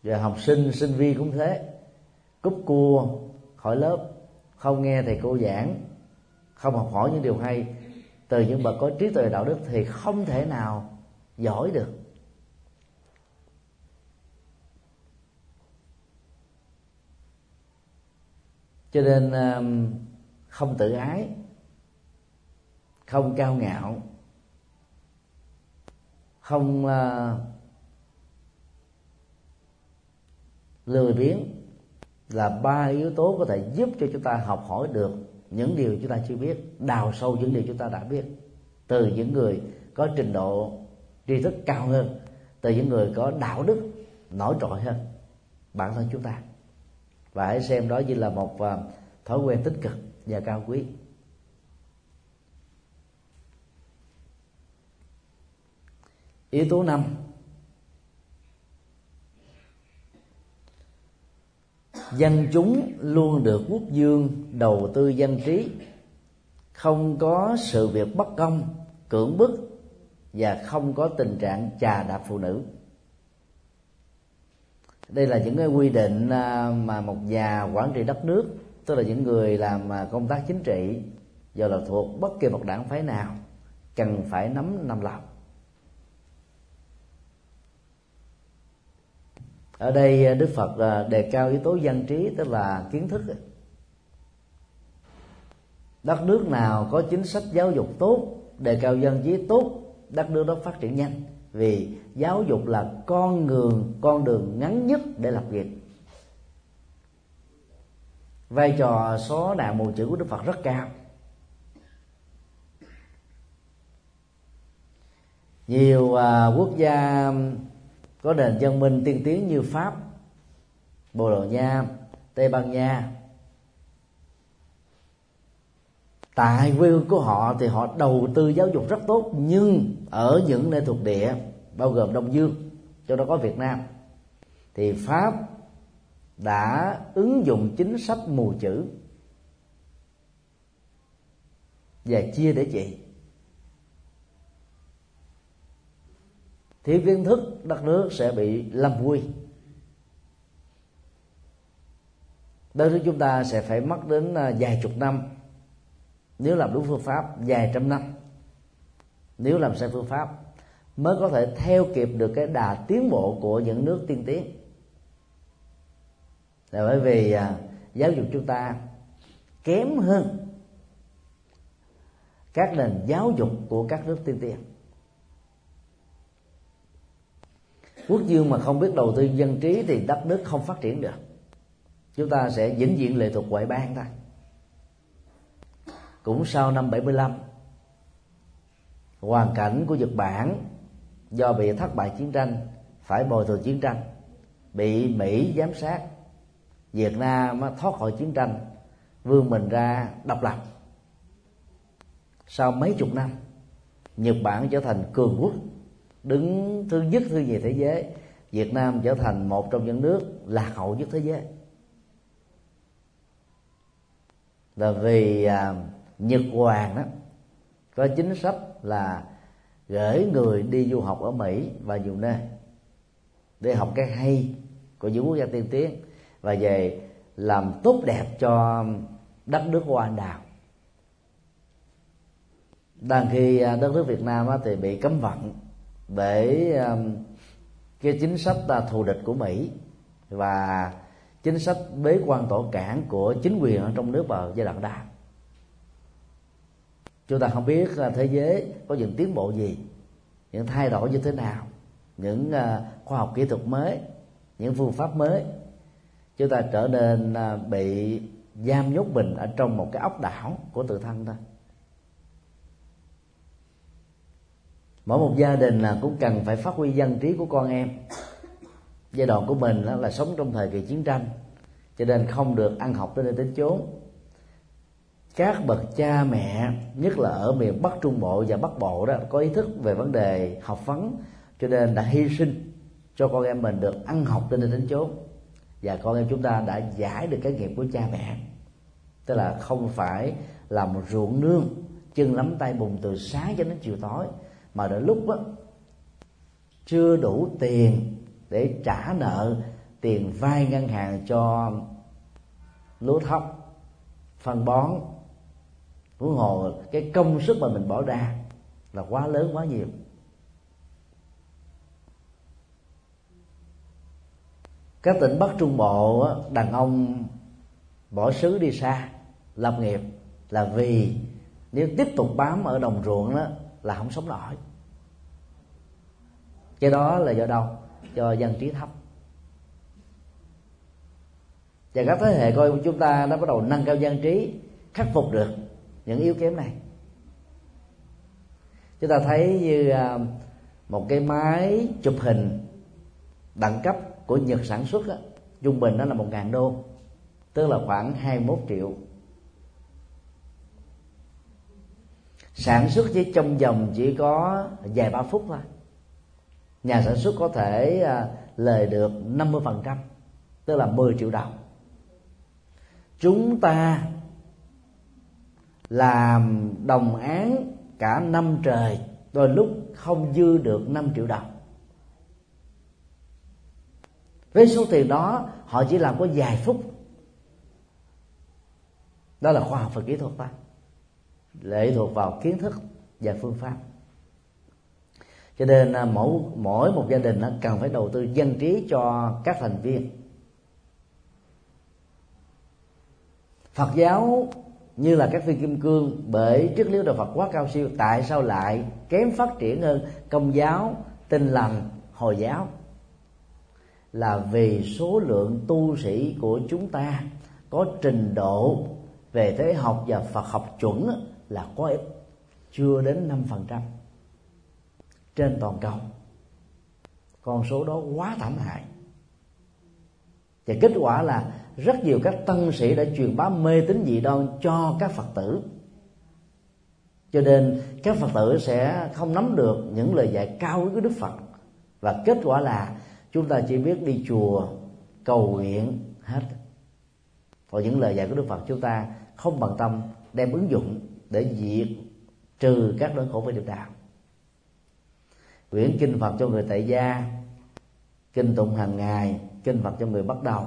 Rồi học sinh sinh viên cũng thế, cúp cua khỏi lớp, không nghe thầy cô giảng, không học hỏi những điều hay từ những bậc có trí tuệ đạo đức thì không thể nào giỏi được. Cho nên không tự ái, không cao ngạo, không uh, lười biếng là ba yếu tố có thể giúp cho chúng ta học hỏi được những điều chúng ta chưa biết, đào sâu những điều chúng ta đã biết từ những người có trình độ tri thức cao hơn, từ những người có đạo đức nổi trội hơn bản thân chúng ta. Và hãy xem đó như là một uh, thói quen tích cực và cao quý. Yếu tố năm, dân chúng luôn được quốc vương đầu tư dân trí, không có sự việc bất công, cưỡng bức và không có tình trạng chà đạp phụ nữ. Đây là những cái quy định mà một nhà quản trị đất nước, tức là những người làm công tác chính trị, dù là thuộc bất kỳ một đảng phái nào, cần phải nắm nằm lòng. Ở đây Đức Phật đề cao yếu tố dân trí, tức là kiến thức. Đất nước nào có chính sách giáo dục tốt, đề cao dân trí tốt, đất nước đó phát triển nhanh. Vì giáo dục là con đường, con đường ngắn nhất để lập nghiệp. Vai trò xóa nạn mù chữ của Đức Phật rất cao. Nhiều uh, quốc gia có nền văn minh tiên tiến như Pháp, Bồ Đào Nha, Tây Ban Nha, tại quê hương của họ thì họ đầu tư giáo dục rất tốt, nhưng ở những nơi thuộc địa bao gồm Đông Dương, trong đó có Việt Nam, thì Pháp đã ứng dụng chính sách mù chữ và chia để trị. Thiếu kiến thức, đất nước sẽ bị lâm nguy. Đất nước chúng ta sẽ phải mất đến vài chục năm nếu làm đúng phương pháp, vài trăm năm nếu làm sai phương pháp, mới có thể theo kịp được cái đà tiến bộ của những nước tiên tiến. Là bởi vì à, giáo dục chúng ta kém hơn các nền giáo dục của các nước tiên tiến. Quốc vương mà không biết đầu tư dân trí thì đất nước không phát triển được. Chúng ta sẽ vĩnh viễn lệ thuộc ngoại bang thôi. Cũng sau năm bảy mươi lăm, hoàn cảnh của Nhật Bản do bị thất bại chiến tranh, phải bồi thường chiến tranh, bị Mỹ giám sát, Việt Nam thoát khỏi chiến tranh, vươn mình ra độc lập. Sau mấy chục năm, Nhật Bản trở thành cường quốc, đứng thứ nhất thứ nhì thế giới. Việt Nam trở thành một trong những nước lạc hậu nhất thế giới. Là vì à, Nhật Hoàng đó có chính sách là gửi người đi du học ở Mỹ và nhiều nơi để học cái hay của những quốc gia tiên tiến và về làm tốt đẹp cho đất nước hoa anh đào. Đang khi đất nước Việt Nam thì bị cấm vận bởi cái chính sách thù địch của Mỹ và chính sách bế quan tổ cản của chính quyền ở trong nước vào giai đoạn đó. Chúng ta không biết thế giới có những tiến bộ gì, những thay đổi như thế nào, những khoa học kỹ thuật mới, những phương pháp mới. Chúng ta trở nên bị giam nhốt mình ở trong một cái ốc đảo của tự thân thôi. Mỗi một gia đình là cũng cần phải phát huy dân trí của con em. Giai đoạn của mình là sống trong thời kỳ chiến tranh, cho nên không được ăn học tới nơi đến chốn. Các bậc cha mẹ, nhất là ở miền Bắc Trung Bộ và Bắc Bộ đó, có ý thức về vấn đề học vấn, cho nên đã hy sinh cho con em mình được ăn học tới nơi đến chốn. Và con em chúng ta đã giải được cái nghiệp của cha mẹ, tức là không phải làm ruộng nương, chân lắm tay bùn từ sáng cho đến chiều tối, mà đến lúc đó, chưa đủ tiền để trả nợ tiền vay ngân hàng cho lúa thóc, phân bón, huống hồ cái công sức mà mình bỏ ra là quá lớn quá nhiều. Các tỉnh Bắc Trung Bộ, đàn ông bỏ xứ đi xa lập nghiệp là vì nếu tiếp tục bám ở đồng ruộng đó là không sống nổi. Cái đó là do đâu? Do dân trí thấp. Và các thế hệ coi của chúng ta đã bắt đầu nâng cao dân trí, khắc phục được những yếu kém này. Chúng ta thấy như một cái máy chụp hình đẳng cấp của Nhật sản xuất đó, trung bình đó là một ngàn đô, tức là khoảng hai mươi mốt triệu. Sản xuất chỉ trong vòng chỉ có vài ba phút thôi, nhà sản xuất có thể lời được năm mươi phần trăm, tức là mười triệu đồng. Chúng ta làm đồng án cả năm trời, đôi lúc không dư được năm triệu đồng. Với số tiền đó họ chỉ làm có vài phút. Đó là khoa học và kỹ thuật đó, lệ thuộc vào kiến thức và phương pháp. Cho nên mỗi mỗi một gia đình cần phải đầu tư dân trí cho các thành viên. Phật giáo như là các viên kim cương, bởi triết lý đạo Phật quá cao siêu, tại sao lại kém phát triển hơn Công giáo, Tin lành, Hồi giáo? Là vì số lượng tu sĩ của chúng ta có trình độ về thế học và Phật học chuẩn là quá ít, chưa đến năm phần trăm trên toàn cầu. Con số đó quá thảm hại. Và kết quả là rất nhiều các tăng sĩ đã truyền bá mê tín dị đoan cho các Phật tử. Cho nên các Phật tử sẽ không nắm được những lời dạy cao quý của Đức Phật. Và kết quả là chúng ta chỉ biết đi chùa cầu nguyện hết. Còn những lời dạy của Đức Phật chúng ta không bằng tâm đem ứng dụng để diệt trừ các nỗi khổ về nghiệp đạo. Quyển kinh Phật cho người tại gia, kinh tụng hàng ngày, kinh Phật cho người bắt đầu,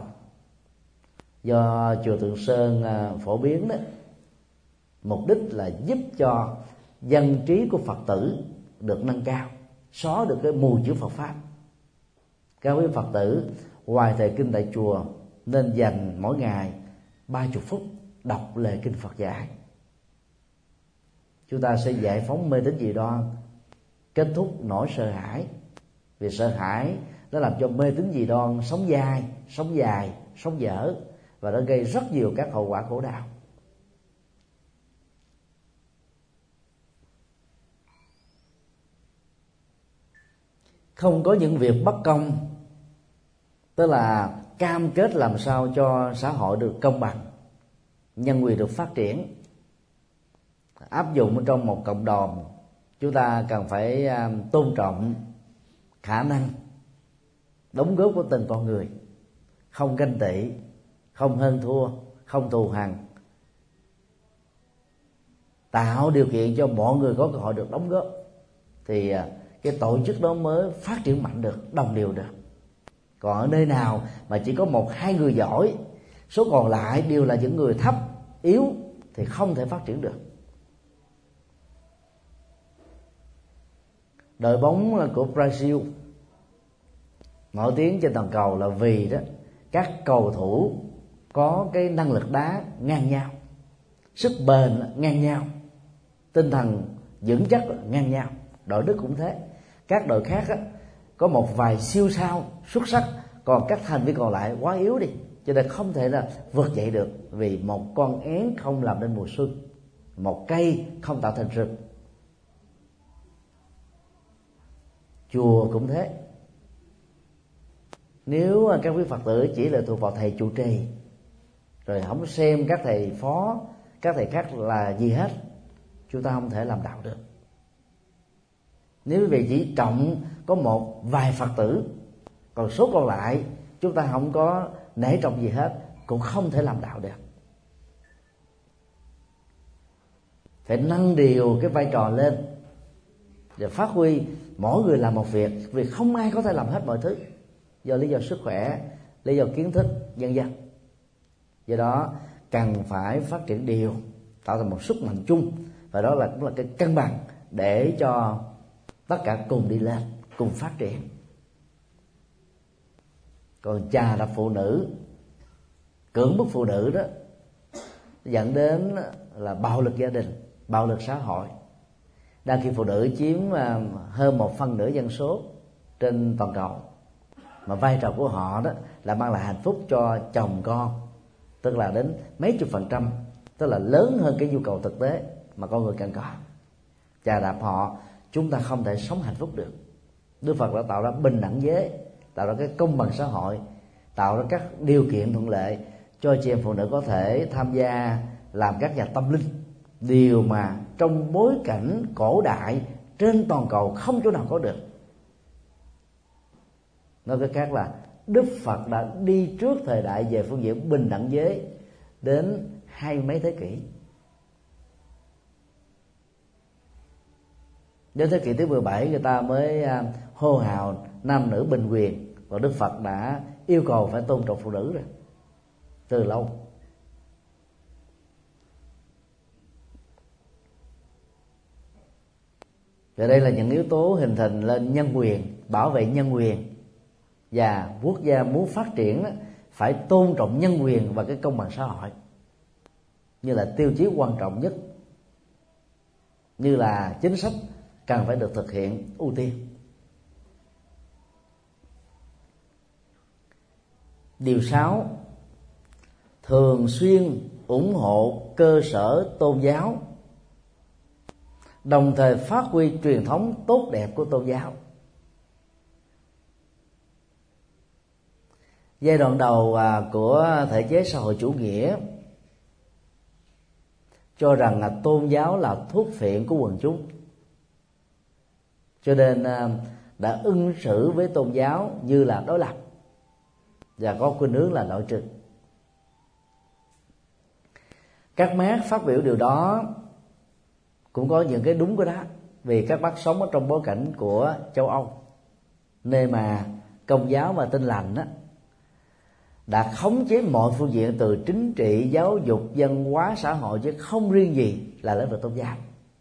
do chùa Tượng Sơn phổ biến đó, mục đích là giúp cho dân trí của Phật tử được nâng cao, xóa được cái mù chữ Phật pháp. Các quý Phật tử ngoài thời kinh tại chùa nên dành mỗi ngày ba mươi phút đọc lời kinh Phật dạy. Chúng ta sẽ giải phóng mê tín dị đoan, kết thúc nỗi sợ hãi. Vì sợ hãi nó làm cho mê tín dị đoan sống dài, sống dài, sống dở, và nó gây rất nhiều các hậu quả khổ đau. Không có những việc bất công, tức là cam kết làm sao cho xã hội được công bằng, nhân quyền được phát triển, áp dụng trong một cộng đồng. Chúng ta cần phải tôn trọng khả năng đóng góp của từng con người, không ganh tị, không hơn thua, không thù hằn, tạo điều kiện cho mọi người có cơ hội được đóng góp, thì cái tổ chức đó mới phát triển mạnh được, đồng đều được. Còn ở nơi nào mà chỉ có một hai người giỏi, số còn lại đều là những người thấp, yếu, thì không thể phát triển được. Đội bóng của Brazil nổi tiếng trên toàn cầu là vì đó các cầu thủ có cái năng lực đá ngang nhau, sức bền ngang nhau, tinh thần vững chắc ngang nhau. Đội Đức cũng thế. Các đội khác á, có một vài siêu sao xuất sắc, còn các thành viên còn lại quá yếu đi, cho nên không thể là vượt dậy được. Vì một con én không làm nên mùa xuân, một cây không tạo thành rừng. Chùa cũng thế. Nếu các quý Phật tử chỉ là thuộc vào thầy trụ trì, rồi không xem các thầy phó, các thầy khác là gì hết, chúng ta không thể làm đạo được. Nếu quý vị chỉ trọng có một vài Phật tử, còn số còn lại chúng ta không có nể trọng gì hết, cũng không thể làm đạo được. Phải nâng điều cái vai trò lên và phát huy mỗi người làm một việc, vì không ai có thể làm hết mọi thứ do lý do sức khỏe lý do kiến thức vân vân. Do đó cần phải phát triển đều, tạo thành một sức mạnh chung, và đó là cũng là cái cân bằng để cho tất cả cùng đi lên, cùng phát triển. Còn chà đạp phụ nữ, cưỡng bức phụ nữ đó dẫn đến là bạo lực gia đình, bạo lực xã hội. Đang khi phụ nữ chiếm hơn một phân nửa dân số trên toàn cầu, mà vai trò của họ đó là mang lại hạnh phúc cho chồng con, tức là đến mấy chục phần trăm, tức là lớn hơn cái nhu cầu thực tế mà con người cần có. Chà đạp họ, chúng ta không thể sống hạnh phúc được. Đức Phật đã tạo ra bình đẳng giới, tạo ra cái công bằng xã hội, tạo ra các điều kiện thuận lợi cho chị em phụ nữ có thể tham gia làm các nhà tâm linh, điều mà trong bối cảnh cổ đại trên toàn cầu không chỗ nào có được. Nói cách khác là Đức Phật đã đi trước thời đại về phương diện bình đẳng giới đến hai mấy thế kỷ. Đến thế kỷ thứ mười bảy người ta mới hô hào nam nữ bình quyền, và Đức Phật đã yêu cầu phải tôn trọng phụ nữ rồi từ lâu. Và đây là những yếu tố hình thành lên nhân quyền, bảo vệ nhân quyền, và quốc gia muốn phát triển phải tôn trọng nhân quyền và cái công bằng xã hội như là tiêu chí quan trọng nhất, như là chính sách cần phải được thực hiện ưu tiên. Điều sáu, thường xuyên ủng hộ cơ sở tôn giáo, đồng thời phát huy truyền thống tốt đẹp của tôn giáo. Giai đoạn đầu của thể chế xã hội chủ nghĩa cho rằng là tôn giáo là thuốc phiện của quần chúng, cho nên đã ứng xử với tôn giáo như là đối lập và có khuynh hướng là loại trừ. Các Mác phát biểu điều đó cũng có những cái đúng của đó, vì các bác sống ở trong bối cảnh của châu Âu, nơi mà Công giáo và Tin lành đó đã khống chế mọi phương diện từ chính trị, giáo dục, văn hóa, xã hội, chứ không riêng gì là lĩnh vực tôn giáo.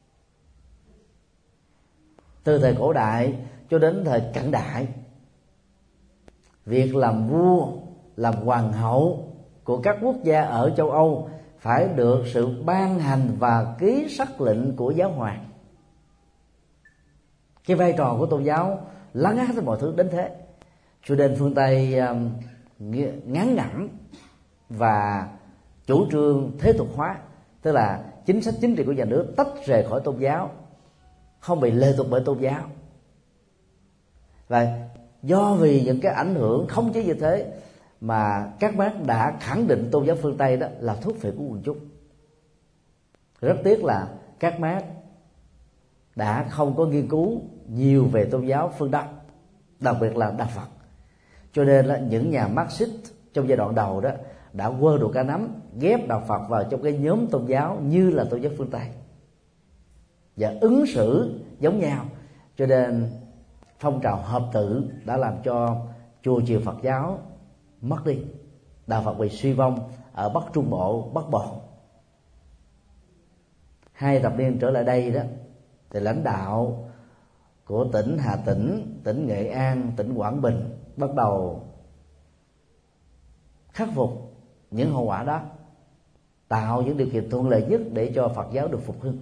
Từ thời cổ đại cho đến thời cận đại, việc làm vua, làm hoàng hậu của các quốc gia ở châu Âu phải được sự ban hành và ký sắc lệnh của giáo hoàng. Cái vai trò của tôn giáo lấn át tới mọi thứ đến thế, cho nên phương Tây um, ngán ngẩm và chủ trương thế tục hóa, tức là chính sách chính trị của nhà nước tách rời khỏi tôn giáo, không bị lệ thuộc bởi tôn giáo. Và do vì những cái ảnh hưởng khống chế như thế mà các bác đã khẳng định tôn giáo phương Tây đó là thuốc phiện của quần chúng. Rất tiếc là các bác đã không có nghiên cứu nhiều về tôn giáo phương Đông, đặc biệt là Đạo Phật. Cho nên là những nhà Marxist trong giai đoạn đầu đó đã quơ đũa cả nắm, ghép Đạo Phật vào trong cái nhóm tôn giáo như là tôn giáo phương Tây và ứng xử giống nhau. Cho nên phong trào hợp tự đã làm cho chùa chiền Phật giáo mất đi, Đạo Phật bị suy vong ở Bắc Trung Bộ, Bắc Bộ. Hai thập niên trở lại đây đó, thì lãnh đạo của tỉnh Hà Tĩnh, tỉnh Nghệ An, tỉnh Quảng Bình bắt đầu khắc phục những hậu quả đó, tạo những điều kiện thuận lợi nhất để cho Phật giáo được phục hưng.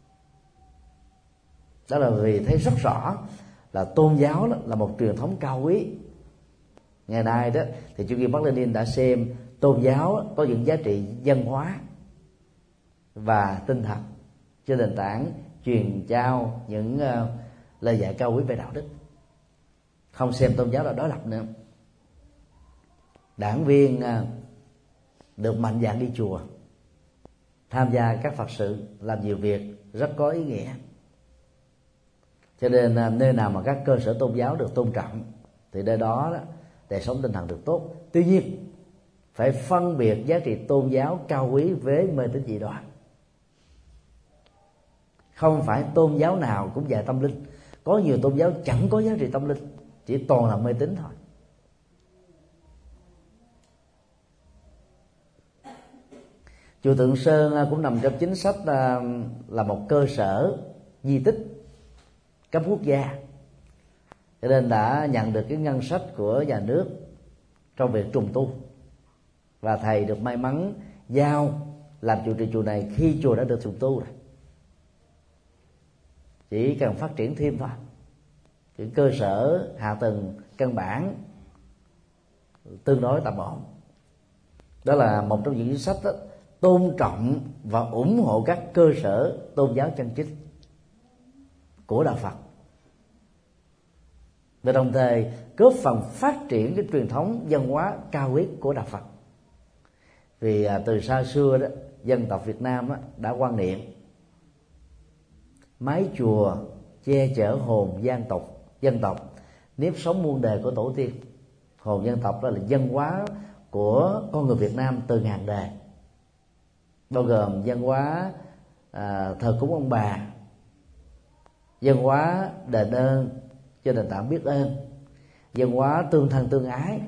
Đó là vì thấy rất rõ là tôn giáo đó là một truyền thống cao quý. Ngày nay đó thì chủ nghĩa Mác Lênin đã xem tôn giáo có những giá trị văn hóa và tinh thần trên nền tảng truyền trao những uh, lời dạy cao quý về đạo đức, không xem tôn giáo là đối lập nữa. Đảng viên uh, được mạnh dạn đi chùa, tham gia các Phật sự, làm nhiều việc rất có ý nghĩa. Cho nên uh, nơi nào mà các cơ sở tôn giáo được tôn trọng thì nơi đó, đó đời sống tinh thần được tốt. Tuy nhiên phải phân biệt giá trị tôn giáo cao quý với mê tín dị đoan. Không phải tôn giáo nào cũng dạy tâm linh. Có nhiều tôn giáo chẳng có giá trị tâm linh, chỉ toàn là mê tín thôi. chùa Tượng Sơn cũng nằm trong chính sách là một cơ sở di tích cấp quốc gia, cho nên đã nhận được cái ngân sách của nhà nước trong việc trùng tu, và thầy được may mắn giao làm trụ trì chùa này khi chùa đã được trùng tu rồi. Chỉ cần phát triển thêm thôi, cái cơ sở hạ tầng căn bản tương đối tạm ổn. Đó là một trong những chính sách đó, tôn trọng và ủng hộ các cơ sở tôn giáo chân chính của đạo Phật, và đồng thời góp phần phát triển cái truyền thống văn hóa cao quý của đạo Phật. Vì à, từ xa xưa đó, dân tộc Việt Nam đó, đã quan niệm mái chùa che chở hồn dân tộc, dân tộc nếp sống muôn đời của tổ tiên. Hồn dân tộc đó là văn hóa của con người Việt Nam từ ngàn đời, bao gồm văn hóa à, thờ cúng ông bà, văn hóa đền ơn cho nền tảng biết ơn, văn hóa tương thân tương ái,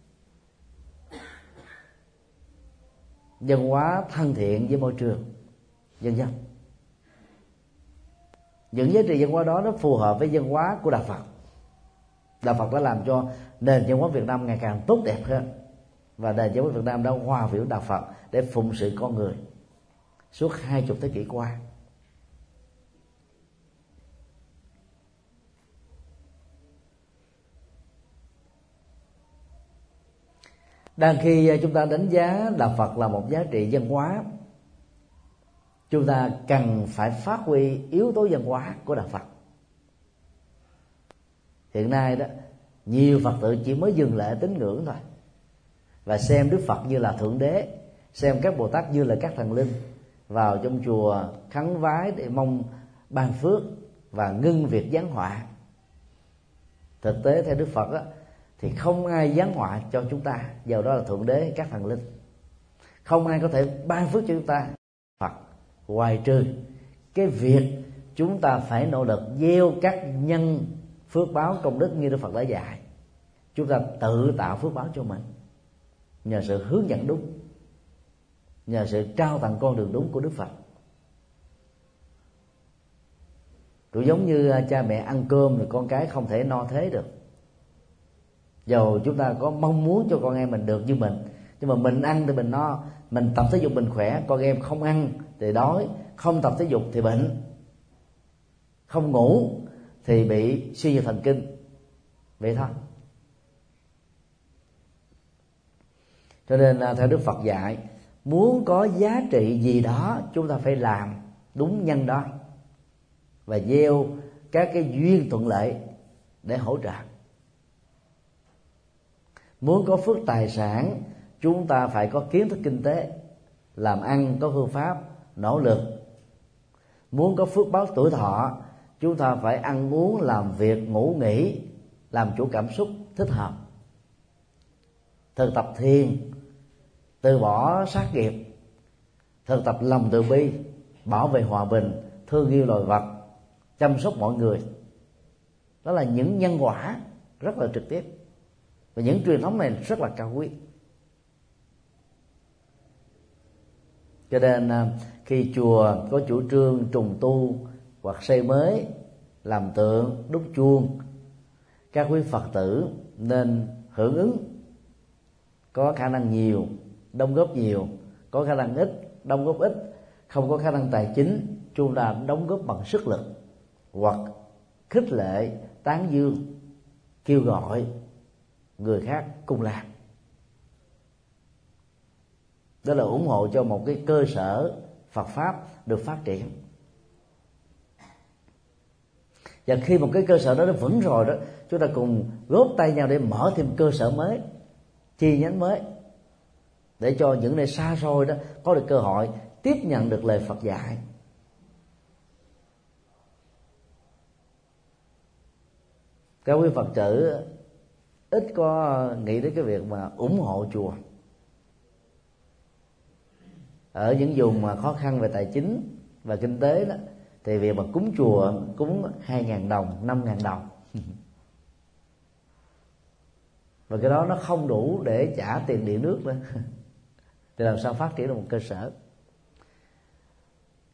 văn hóa thân thiện với môi trường, vân vân. Những giá trị văn hóa đó nó phù hợp với văn hóa của đạo Phật. Đạo Phật đã làm cho nền văn hóa Việt Nam ngày càng tốt đẹp hơn, và nền văn hóa Việt Nam đã hòa biểu đạo Phật để phụng sự con người suốt hai chục thế kỷ qua. Đang khi chúng ta đánh giá đạo Phật là một giá trị văn hóa, chúng ta cần phải phát huy yếu tố văn hóa của đạo Phật. Hiện nay đó, nhiều Phật tử chỉ mới dừng lại tín ngưỡng thôi, và xem Đức Phật như là thượng đế, xem các Bồ Tát như là các thần linh, vào trong chùa khấn vái để mong ban phước và ngưng việc giáng họa. Thực tế theo Đức Phật đó, thì không ai giáng họa cho chúng ta, dầu đó là thượng đế hay các thần linh. Không ai có thể ban phước cho chúng ta Phật, ngoài trừ cái việc chúng ta phải nỗ lực gieo các nhân phước báo công đức như Đức Phật đã dạy. Chúng ta tự tạo phước báo cho mình nhờ sự hướng dẫn đúng, nhờ sự trao tặng con đường đúng của Đức Phật. Cũng giống như cha mẹ ăn cơm thì con cái không thể no thế được. Dầu chúng ta có mong muốn cho con em mình được như mình, nhưng mà mình ăn thì mình no, mình tập thể dục mình khỏe, con em không ăn thì đói, không tập thể dục thì bệnh, không ngủ thì bị suy nhược thần kinh, vậy thôi. Cho nên theo Đức Phật dạy, muốn có giá trị gì đó chúng ta phải làm đúng nhân đó, và gieo các cái duyên thuận lợi để hỗ trợ. Muốn có phước tài sản, chúng ta phải có kiến thức kinh tế, làm ăn có phương pháp, nỗ lực. Muốn có phước báo tuổi thọ, chúng ta phải ăn uống, làm việc, ngủ nghỉ, làm chủ cảm xúc thích hợp. Thực tập thiền, từ bỏ sát nghiệp, thực tập lòng từ bi, bảo vệ hòa bình, thương yêu loài vật, chăm sóc mọi người. Đó là những nhân quả rất là trực tiếp, và những truyền thống này rất là cao quý. Cho nên khi chùa có chủ trương trùng tu hoặc xây mới, làm tượng, đúc chuông, các quý Phật tử nên hưởng ứng. Có khả năng nhiều, đóng góp nhiều; có khả năng ít, đóng góp ít; không có khả năng tài chính, chúng ta đóng góp bằng sức lực, hoặc khích lệ, tán dương, kêu gọi người khác cùng làm. Đó là ủng hộ cho một cái cơ sở Phật pháp được phát triển. Và khi một cái cơ sở đó nó vững rồi đó, chúng ta cùng góp tay nhau để mở thêm cơ sở mới, chi nhánh mới, để cho những nơi xa xôi đó có được cơ hội tiếp nhận được lời Phật dạy. Các quý Phật tử ít có nghĩ đến cái việc mà ủng hộ chùa. Ở những vùng mà khó khăn về tài chính và kinh tế đó, thì việc mà cúng chùa cúng hai ngàn đồng, năm ngàn đồng, và cái đó nó không đủ để trả tiền điện nước nữa, thì làm sao phát triển được một cơ sở.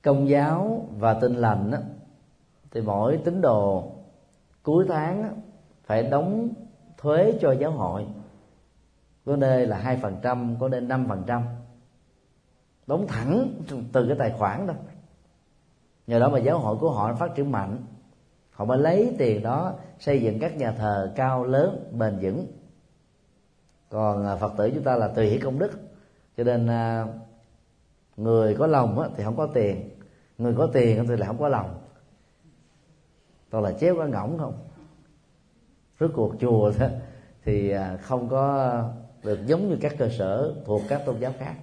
Công giáo và Tin lành á, thì mỗi tín đồ cuối tháng á, phải đóng thuế cho giáo hội, có nơi là hai phần trăm, có nơi năm phần trăm, đóng thẳng từ cái tài khoản đó. Nhờ đó mà giáo hội của họ phát triển mạnh, họ mới lấy tiền đó xây dựng các nhà thờ cao lớn bền vững. Còn Phật tử chúng ta là tùy hỷ công đức, cho nên người có lòng thì không có tiền, người có tiền thì lại không có lòng, toàn là chéo cái ngỗng không. Rốt cuộc chùa đó thì không có được giống như các cơ sở thuộc các tôn giáo khác.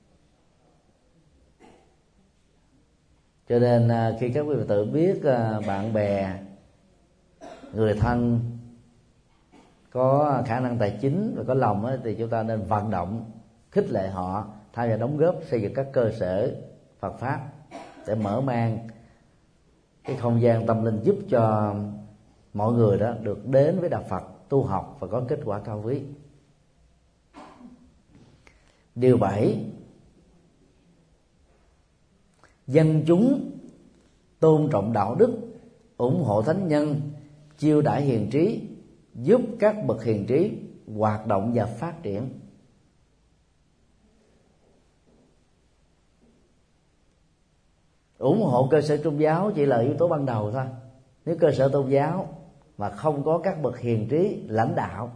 Cho nên khi các quý vị tự biết bạn bè, người thân có khả năng tài chính và có lòng thì chúng ta nên vận động khích lệ họ tham gia đóng góp xây dựng các cơ sở Phật pháp để mở mang cái không gian tâm linh, giúp cho mọi người đó được đến với đạo Phật tu học và có kết quả cao quý. Điều bảy, dân chúng tôn trọng đạo đức, ủng hộ thánh nhân, chiêu đãi hiền trí, giúp các bậc hiền trí hoạt động và phát triển. Ủng hộ cơ sở tôn giáo chỉ là yếu tố ban đầu thôi. Nếu cơ sở tôn giáo mà không có các bậc hiền trí lãnh đạo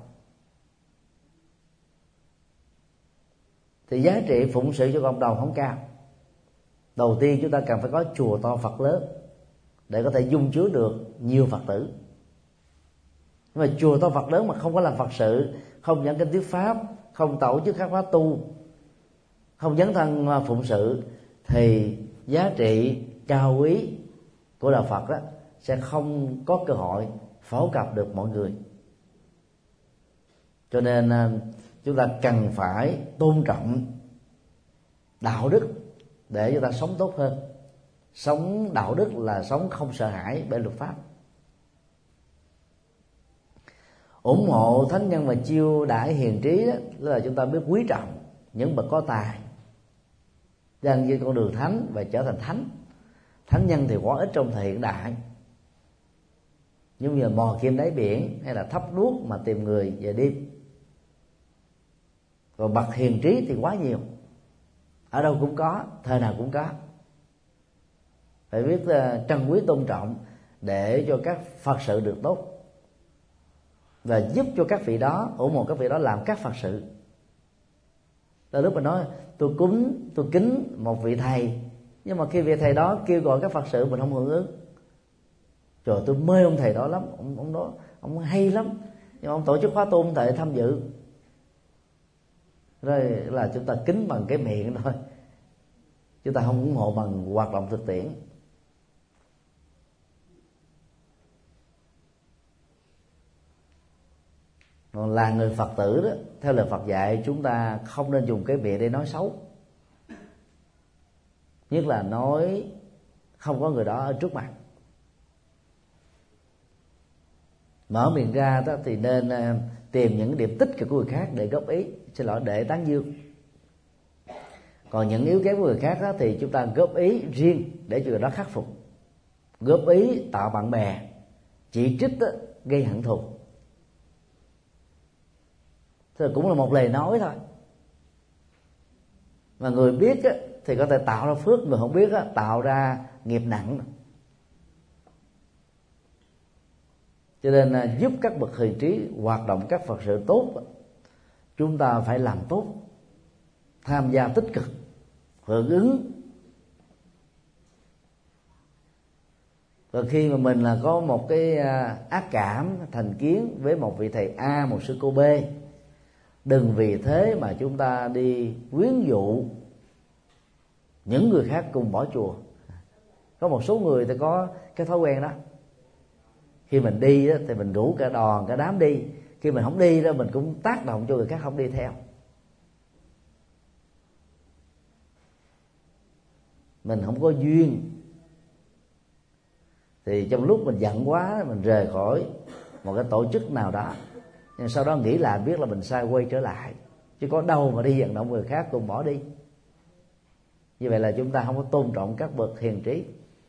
thì giá trị phụng sự cho cộng đồng không cao. Đầu tiên chúng ta cần phải có chùa to Phật lớn để có thể dung chứa được nhiều Phật tử. Nhưng mà chùa to Phật lớn mà không có làm Phật sự, không giảng kinh thuyết pháp, không tổ chức các khóa tu, không dấn thân phụng sự, thì giá trị cao quý của đạo Phật đó sẽ không có cơ hội phổ cập được mọi người. Cho nên chúng ta cần phải tôn trọng đạo đức để chúng ta sống tốt hơn. Sống đạo đức là sống không sợ hãi bởi luật pháp. Ủng hộ thánh nhân và chiêu đãi hiền trí đó là chúng ta biết quý trọng những bậc có tài, dần trên con đường thánh và trở thành thánh. Thánh nhân thì quá ít trong thời hiện đại, giống như mò kim đáy biển hay là thắp đuốc mà tìm người về đêm. Còn bậc hiền trí thì quá nhiều, ở đâu cũng có, thời nào cũng có. Phải biết uh, trân quý tôn trọng để cho các Phật sự được tốt, và giúp cho các vị đó, ủng hộ các vị đó làm các Phật sự. Tới lúc mình nói tôi cúng, tôi kính một vị thầy, nhưng mà khi vị thầy đó kêu gọi các Phật sự mình không hưởng ứng. Trời, tôi mê ông thầy đó lắm, ông, ông đó ông hay lắm, nhưng ông tổ chức khóa tu không thể tham dự. Rồi là chúng ta kính bằng cái miệng thôi, chúng ta không ủng hộ bằng hoạt động thực tiễn. Còn là người Phật tử đó, theo lời Phật dạy chúng ta không nên dùng cái miệng để nói xấu, nhất là nói không có người đó ở trước mặt. Mở miệng ra đó thì nên tìm những điểm tích cực của người khác để góp ý, xin lỗi, để tán dương. Còn những yếu kém của người khác đó, thì chúng ta góp ý riêng để cho người đó khắc phục. Góp ý tạo bạn bè, chỉ trích đó, gây hận thù. Thế cũng là một lời nói thôi, mà người biết á, thì có thể tạo ra phước, người không biết á, tạo ra nghiệp nặng. Cho nên là giúp các bậc hiền trí hoạt động các Phật sự tốt, chúng ta phải làm tốt, tham gia tích cực, hưởng ứng. Và khi mà mình là có một cái ác cảm, thành kiến với một vị thầy A, một sư cô B, đừng vì thế mà chúng ta đi quyến dụ những người khác cùng bỏ chùa. Có một số người thì có cái thói quen đó, khi mình đi đó, thì mình rủ cả đoàn cả đám đi, khi mình không đi đó mình cũng tác động cho người khác không đi theo. Mình không có duyên thì trong lúc mình giận quá mình rời khỏi một cái tổ chức nào đó, nhưng sau đó nghĩ lại biết là mình sai, quay trở lại, chứ có đâu mà đi vận động người khác cùng bỏ đi. Như vậy là chúng ta không có tôn trọng các bậc hiền trí.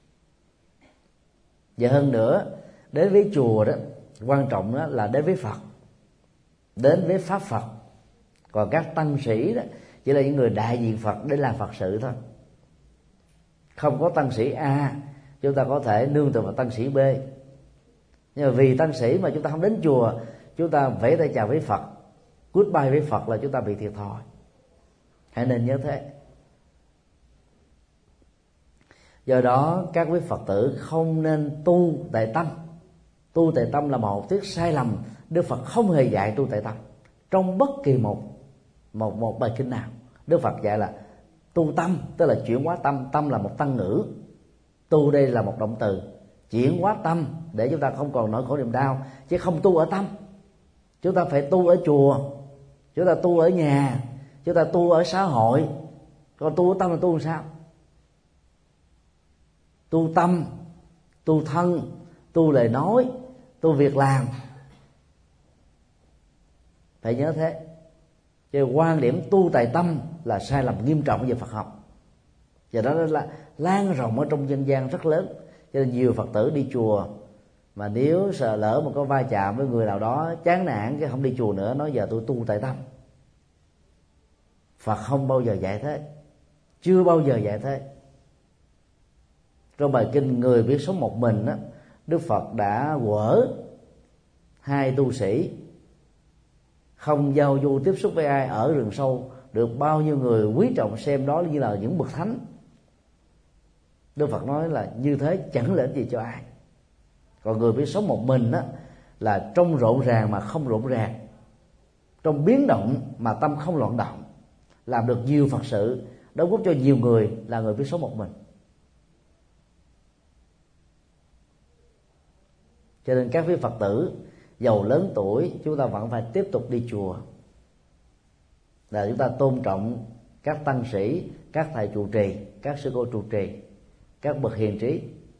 Và hơn nữa, đến với chùa đó, quan trọng đó là đến với Phật, đến với Pháp Phật. Còn các tăng sĩ đó chỉ là những người đại diện Phật để làm Phật sự thôi. Không có tăng sĩ A, chúng ta có thể nương tựa vào tăng sĩ B. Nhưng mà vì tăng sĩ mà chúng ta không đến chùa, chúng ta vẫy tay chào với Phật, goodbye với Phật, là chúng ta bị thiệt thòi. Hãy nên nhớ thế. Do đó các quý Phật tử không nên tu tệ tâm. Tu tệ tâm là một thuyết sai lầm. Đức Phật không hề dạy tu tệ tâm trong bất kỳ một một một bài kinh nào. Đức Phật dạy là tu tâm, tức là chuyển hóa tâm. Tâm là một tăng ngữ. Tu đây là một động từ. Chuyển hóa tâm để chúng ta không còn nỗi khổ niềm đau, chứ không tu ở tâm. Chúng ta phải tu ở chùa, chúng ta tu ở nhà, chúng ta tu ở xã hội. Còn tu ở tâm là tu làm sao? Tu tâm, tu thân, tu lời nói, tu việc làm. Phải nhớ thế. Chứ quan điểm tu tài tâm là sai lầm nghiêm trọng về Phật học. Và đó là lan rộng ở trong dân gian rất lớn. Cho nên nhiều Phật tử đi chùa mà nếu sợ lỡ mà có va chạm với người nào đó chán nản cái không đi chùa nữa, nói giờ tôi tu tại tâm. Phật không bao giờ dạy thế, chưa bao giờ dạy thế. Trong bài kinh Người biết sống một mình đó, Đức Phật đã quở hai tu sĩ không giao du tiếp xúc với ai ở rừng sâu, được bao nhiêu người quý trọng xem đó như là những bậc thánh. Đức Phật nói là như thế chẳng lợi ích gì cho ai. Còn người biết sống một mình đó là trong rộn ràng mà không rộn ràng, trong biến động mà tâm không loạn động, làm được nhiều Phật sự, đóng góp cho nhiều người, là người biết sống một mình. Cho nên các vị Phật tử giàu lớn tuổi, chúng ta vẫn phải tiếp tục đi chùa, là chúng ta tôn trọng các tăng sĩ, các thầy trụ trì, các sư cô trụ trì, các bậc hiền trí.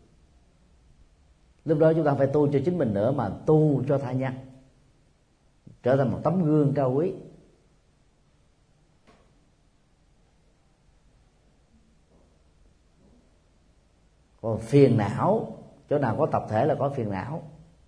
Lúc đó chúng ta phải tu cho chính mình nữa, mà tu cho tha nhân, trở thành một tấm gương cao quý. Còn phiền não, chỗ nào có tập thể là có phiền não.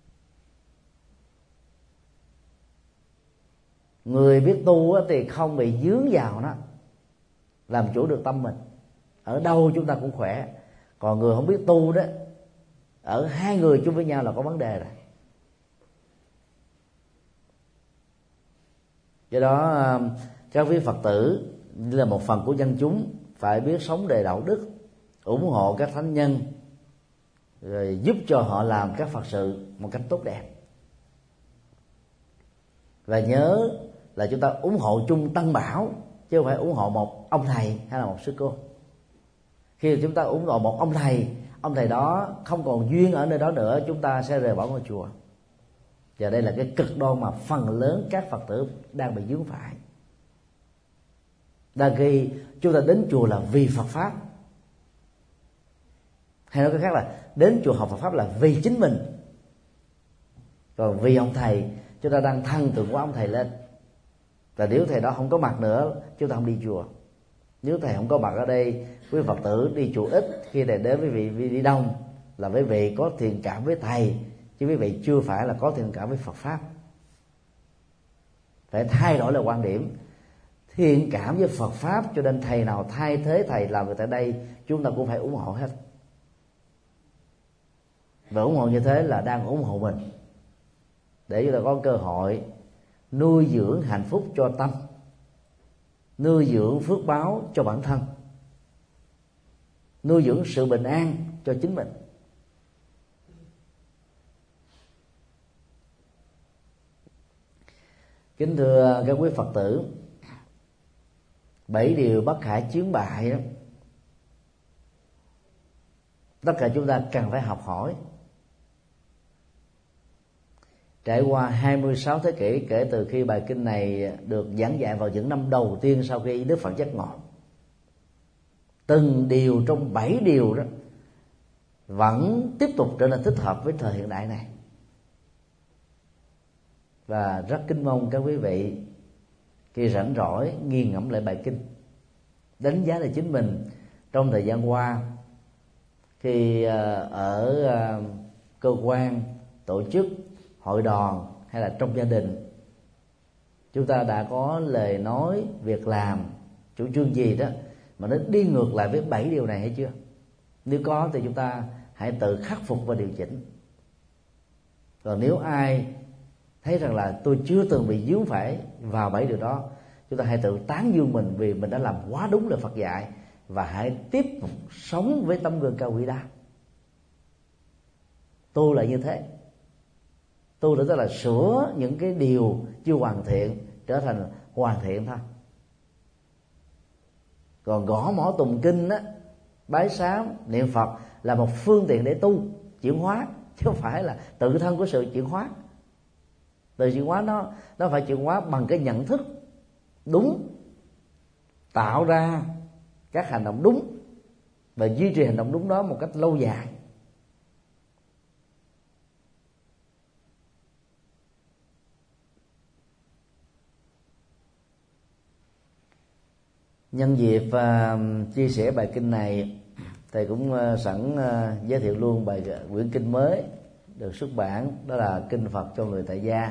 Người biết tu thì không bị dướng vào nó, làm chủ được tâm mình. Ở đâu chúng ta cũng khỏe. Còn người không biết tu đó, ở hai người chung với nhau là có vấn đề rồi. Do đó các vị Phật tử như là một phần của dân chúng phải biết sống đề đạo đức, ủng hộ các thánh nhân, rồi giúp cho họ làm các Phật sự một cách tốt đẹp. Và nhớ là chúng ta ủng hộ chung Tăng Bảo, chứ không phải ủng hộ một ông thầy hay là một sư cô. Khi chúng ta ủng hộ một ông thầy, ông thầy đó không còn duyên ở nơi đó nữa, chúng ta sẽ rời bỏ ngôi chùa. Và đây là cái cực đoan mà phần lớn các Phật tử đang bị vướng phải. Đang khi chúng ta đến chùa là vì Phật Pháp, hay nói cách khác là đến chùa học Phật Pháp là vì chính mình. Còn vì ông thầy, chúng ta đang thăng tượng của ông thầy lên. Và nếu thầy đó không có mặt nữa, chúng ta không đi chùa. Nếu thầy không có mặt ở đây, quý Phật tử đi chùa ít, khi thầy đến với vị đi đông là với vị có thiện cảm với thầy, chứ quý vị chưa phải là có thiện cảm với Phật Pháp. Phải thay đổi là quan điểm. Thiện cảm với Phật Pháp, cho nên thầy nào thay thế thầy làm việc tại đây, chúng ta cũng phải ủng hộ hết. Và ủng hộ như thế là đang ủng hộ mình, để chúng ta có cơ hội nuôi dưỡng hạnh phúc cho tâm, nuôi dưỡng phước báo cho bản thân, nuôi dưỡng sự bình an cho chính mình. Kính thưa các quý Phật tử, bảy điều bất khả chiến bại đó, tất cả chúng ta cần phải học hỏi. Trải qua hai mươi sáu thế kỷ kể từ khi bài kinh này được giảng dạy vào những năm đầu tiên sau khi Đức Phật giác ngộ, từng điều trong bảy điều đó vẫn tiếp tục trở nên thích hợp với thời hiện đại này. Và rất kính mong các quý vị khi rảnh rỗi nghiền ngẫm lại bài kinh, đánh giá lại chính mình trong thời gian qua, khi ở cơ quan, tổ chức, hội đoàn hay là trong gia đình, chúng ta đã có lời nói, việc làm, chủ trương gì đó mà nó đi ngược lại với bảy điều này hay chưa? Nếu có thì chúng ta hãy tự khắc phục và điều chỉnh. Còn nếu ai thấy rằng là tôi chưa từng bị dướng phải vào bảy điều đó, chúng ta hãy tự tán dương mình vì mình đã làm quá đúng lời Phật dạy, và hãy tiếp tục sống với tấm gương cao quý đó. Tu là như thế. Tu là tức là sửa những cái điều chưa hoàn thiện trở thành hoàn thiện thôi. Còn gõ mõ tụng kinh á, bái sám, niệm Phật là một phương tiện để tu, chuyển hóa, chứ không phải là tự thân của sự chuyển hóa. Từ chuyển hóa nó nó phải chuyển hóa bằng cái nhận thức đúng, tạo ra các hành động đúng và duy trì hành động đúng đó một cách lâu dài. Nhân dịp uh, chia sẻ bài kinh này, thầy cũng uh, sẵn uh, giới thiệu luôn bài quyển kinh mới được xuất bản, đó là Kinh Phật cho người tại gia.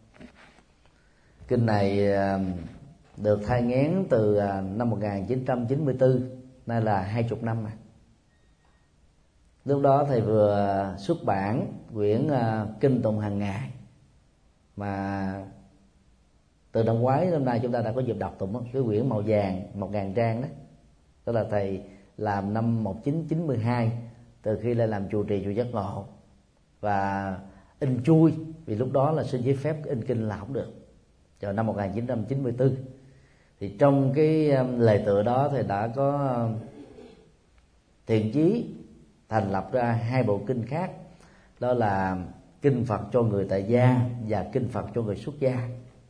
Kinh này uh, được thai nghén từ uh, năm một nghìn chín trăm chín mươi tư, nay là hai chục năm rồi. Lúc đó thầy vừa xuất bản quyển uh, Kinh Tụng hàng ngày, mà từ năm ngoái năm nay chúng ta đã có dịp đọc tụng cái quyển màu vàng một ngàn trang đó. Đó là thầy làm năm một nghìn chín trăm chín mươi hai, từ khi lên làm trụ trì chùa Giác Ngộ, và in chui vì lúc đó là xin giấy phép in kinh là không được. Rồi năm một nghìn chín trăm chín mươi tư thì trong cái lời tựa đó thì đã có thiện chí thành lập ra hai bộ kinh khác, đó là Kinh Phật cho người tại gia và Kinh Phật cho người xuất gia.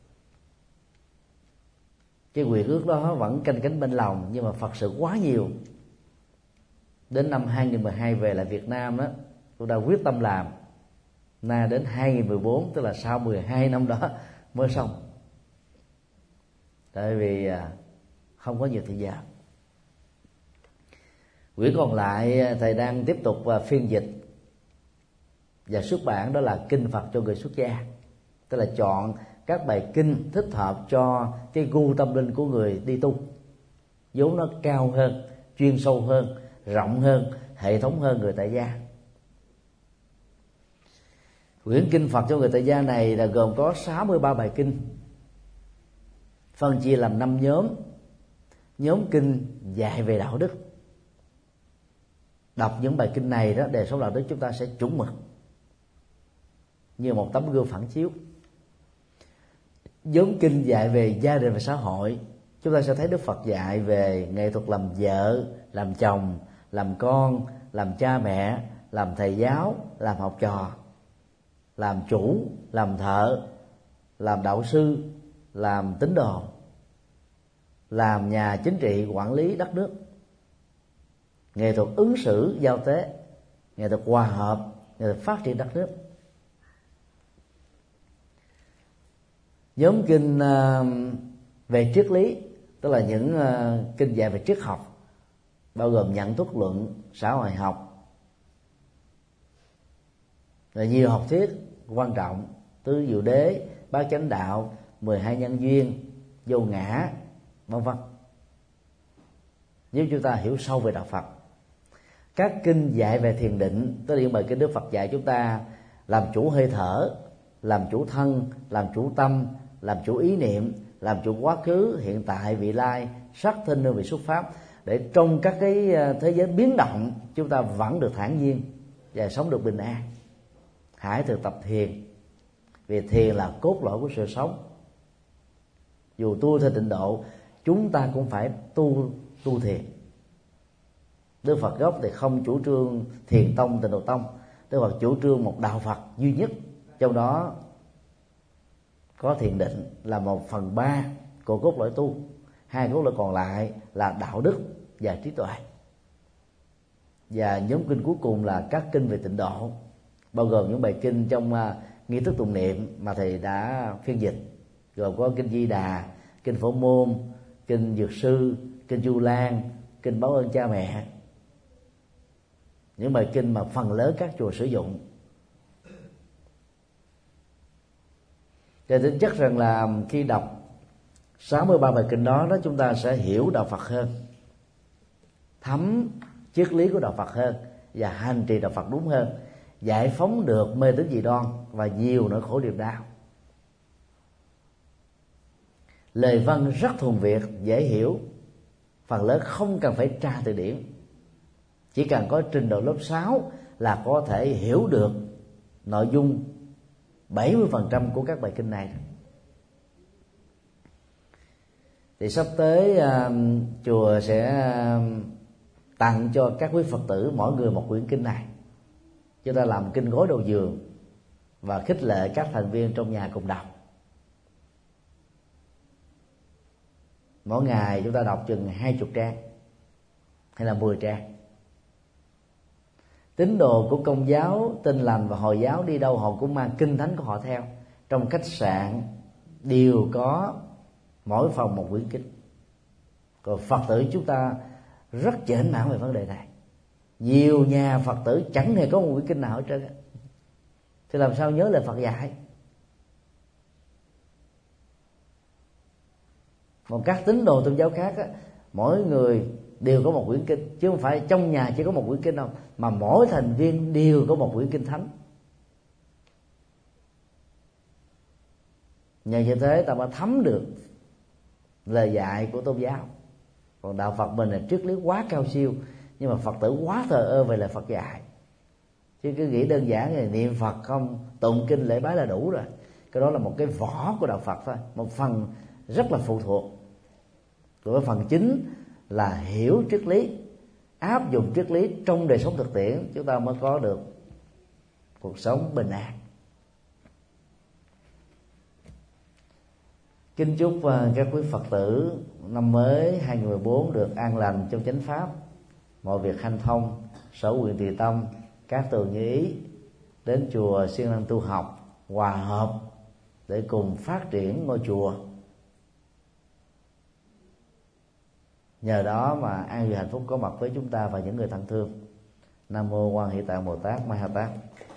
Cái quyền ước đó vẫn canh cánh bên lòng, nhưng mà Phật sự quá nhiều. Đến năm hai nghìn mười hai về lại Việt Nam đó, tôi đã quyết tâm làm. Nay đến hai nghìn mười bốn, tức là sau mười hai năm đó mới xong. Tại vì không có nhiều thời gian. Quyển còn lại thầy đang tiếp tục phiên dịch và xuất bản, đó là Kinh Phật cho người xuất gia. Tức là chọn các bài kinh thích hợp cho cái gu tâm linh của người đi tu, vốn nó cao hơn, chuyên sâu hơn, rộng hơn, hệ thống hơn người tại gia. Quyển Kinh Phật cho người tại gia này là gồm có sáu mươi ba bài kinh, phân chia làm năm nhóm. Nhóm kinh dạy về đạo đức. Đọc những bài kinh này đó, đời sống đạo đức chúng ta sẽ chuẩn mực như một tấm gương phản chiếu. Nhóm kinh dạy về gia đình và xã hội, chúng ta sẽ thấy Đức Phật dạy về nghệ thuật làm vợ, làm chồng, làm con, làm cha mẹ, làm thầy giáo, làm học trò, làm chủ, làm thợ, làm đạo sư, làm tín đồ, làm nhà chính trị quản lý đất nước, nghệ thuật ứng xử giao tế, nghệ thuật hòa hợp, nghệ thuật phát triển đất nước. Nhóm kinh uh, về triết lý, tức là những uh, kinh dạy về triết học, bao gồm nhận thức luận, xã hội học, rồi nhiều học thuyết quan trọng, tứ diệu đế, bát chánh đạo, mười hai nhân duyên, vô ngã, vân vân, giúp chúng ta hiểu sâu về đạo Phật. Các kinh dạy về thiền định, tức là những bài kinh Đức Phật dạy chúng ta làm chủ hơi thở, làm chủ thân, làm chủ tâm, làm chủ ý niệm, làm chủ quá khứ, hiện tại, vị lai, sắc thân nơi vị xuất pháp, để trong các cái thế giới biến động chúng ta vẫn được thản nhiên và sống được bình an. Hãy thực tập thiền, vì thiền là cốt lõi của sự sống. Dù tu theo tịnh độ, chúng ta cũng phải tu tu thiền. Đức Phật gốc thì không chủ trương thiền tông, tịnh độ tông. Đức Phật chủ trương một đạo Phật duy nhất, trong đó có thiền định là một phần ba của cốt lõi tu. Hai cốt lõi còn lại là đạo đức và trí tuệ. Và nhóm kinh cuối cùng là các kinh về tịnh độ, bao gồm những bài kinh trong uh, nghi thức tụng niệm mà thầy đã phiên dịch, gồm có kinh Di Đà, kinh Phổ Môn, kinh Dược Sư, kinh Du Lan, kinh báo ơn cha mẹ, những bài kinh mà phần lớn các chùa sử dụng. Cho tính chất rằng là khi đọc sáu mươi ba bài kinh đó, đó chúng ta sẽ hiểu đạo Phật hơn, thấm triết lý của đạo Phật hơn, và hành trì đạo Phật đúng hơn, giải phóng được mê tín dị đoan và nhiều nỗi khổ niềm đau. Lời văn rất thuần Việt, dễ hiểu, phần lớn không cần phải tra từ điển, chỉ cần có trình độ lớp sáu là có thể hiểu được nội dung bảy mươi phần trăm của các bài kinh này. Thì sắp tới uh, chùa sẽ uh, tặng cho các quý Phật tử mỗi người một quyển kinh này. Chúng ta làm kinh gối đầu giường và khích lệ các thành viên trong nhà cùng đọc. Mỗi ngày chúng ta đọc chừng hai chục trang hay là mười trang. Tín đồ của Công giáo, Tin lành và Hồi giáo đi đâu họ cũng mang kinh thánh của họ theo. Trong khách sạn đều có mỗi phòng một quyển kinh. Còn Phật tử chúng ta rất chểnh mãn về vấn đề này. Nhiều nhà Phật tử chẳng hề có một quyển kinh nào hết trơn. Thì làm sao nhớ lời Phật dạy? Còn các tín đồ tôn giáo khác á, mỗi người đều có một quyển kinh, chứ không phải trong nhà chỉ có một quyển kinh đâu, mà mỗi thành viên đều có một quyển kinh thánh. Nhờ như thế ta mới thấm được lời dạy của tôn giáo. Còn đạo Phật mình là triết lý quá cao siêu, nhưng mà Phật tử quá thờ ơ về lời Phật dạy. Chứ cứ nghĩ đơn giản là niệm Phật không, tụng kinh lễ bái là đủ rồi. Cái đó là một cái vỏ của đạo Phật thôi, một phần rất là phụ thuộc. Còn cái phần chính là hiểu triết lý, áp dụng triết lý trong đời sống thực tiễn, chúng ta mới có được cuộc sống bình an. Kính chúc các quý Phật tử năm mới hai không một bốn được an lành trong chánh pháp, mọi việc hanh thông, sở nguyện tùy tâm, các tường như ý, đến chùa siêng năng tu học, hòa hợp để cùng phát triển ngôi chùa. Nhờ đó mà an vui hạnh phúc có mặt với chúng ta và những người thân thương. Nam mô Quan Hệ Tạng Bồ Tát Ma Ha Tát.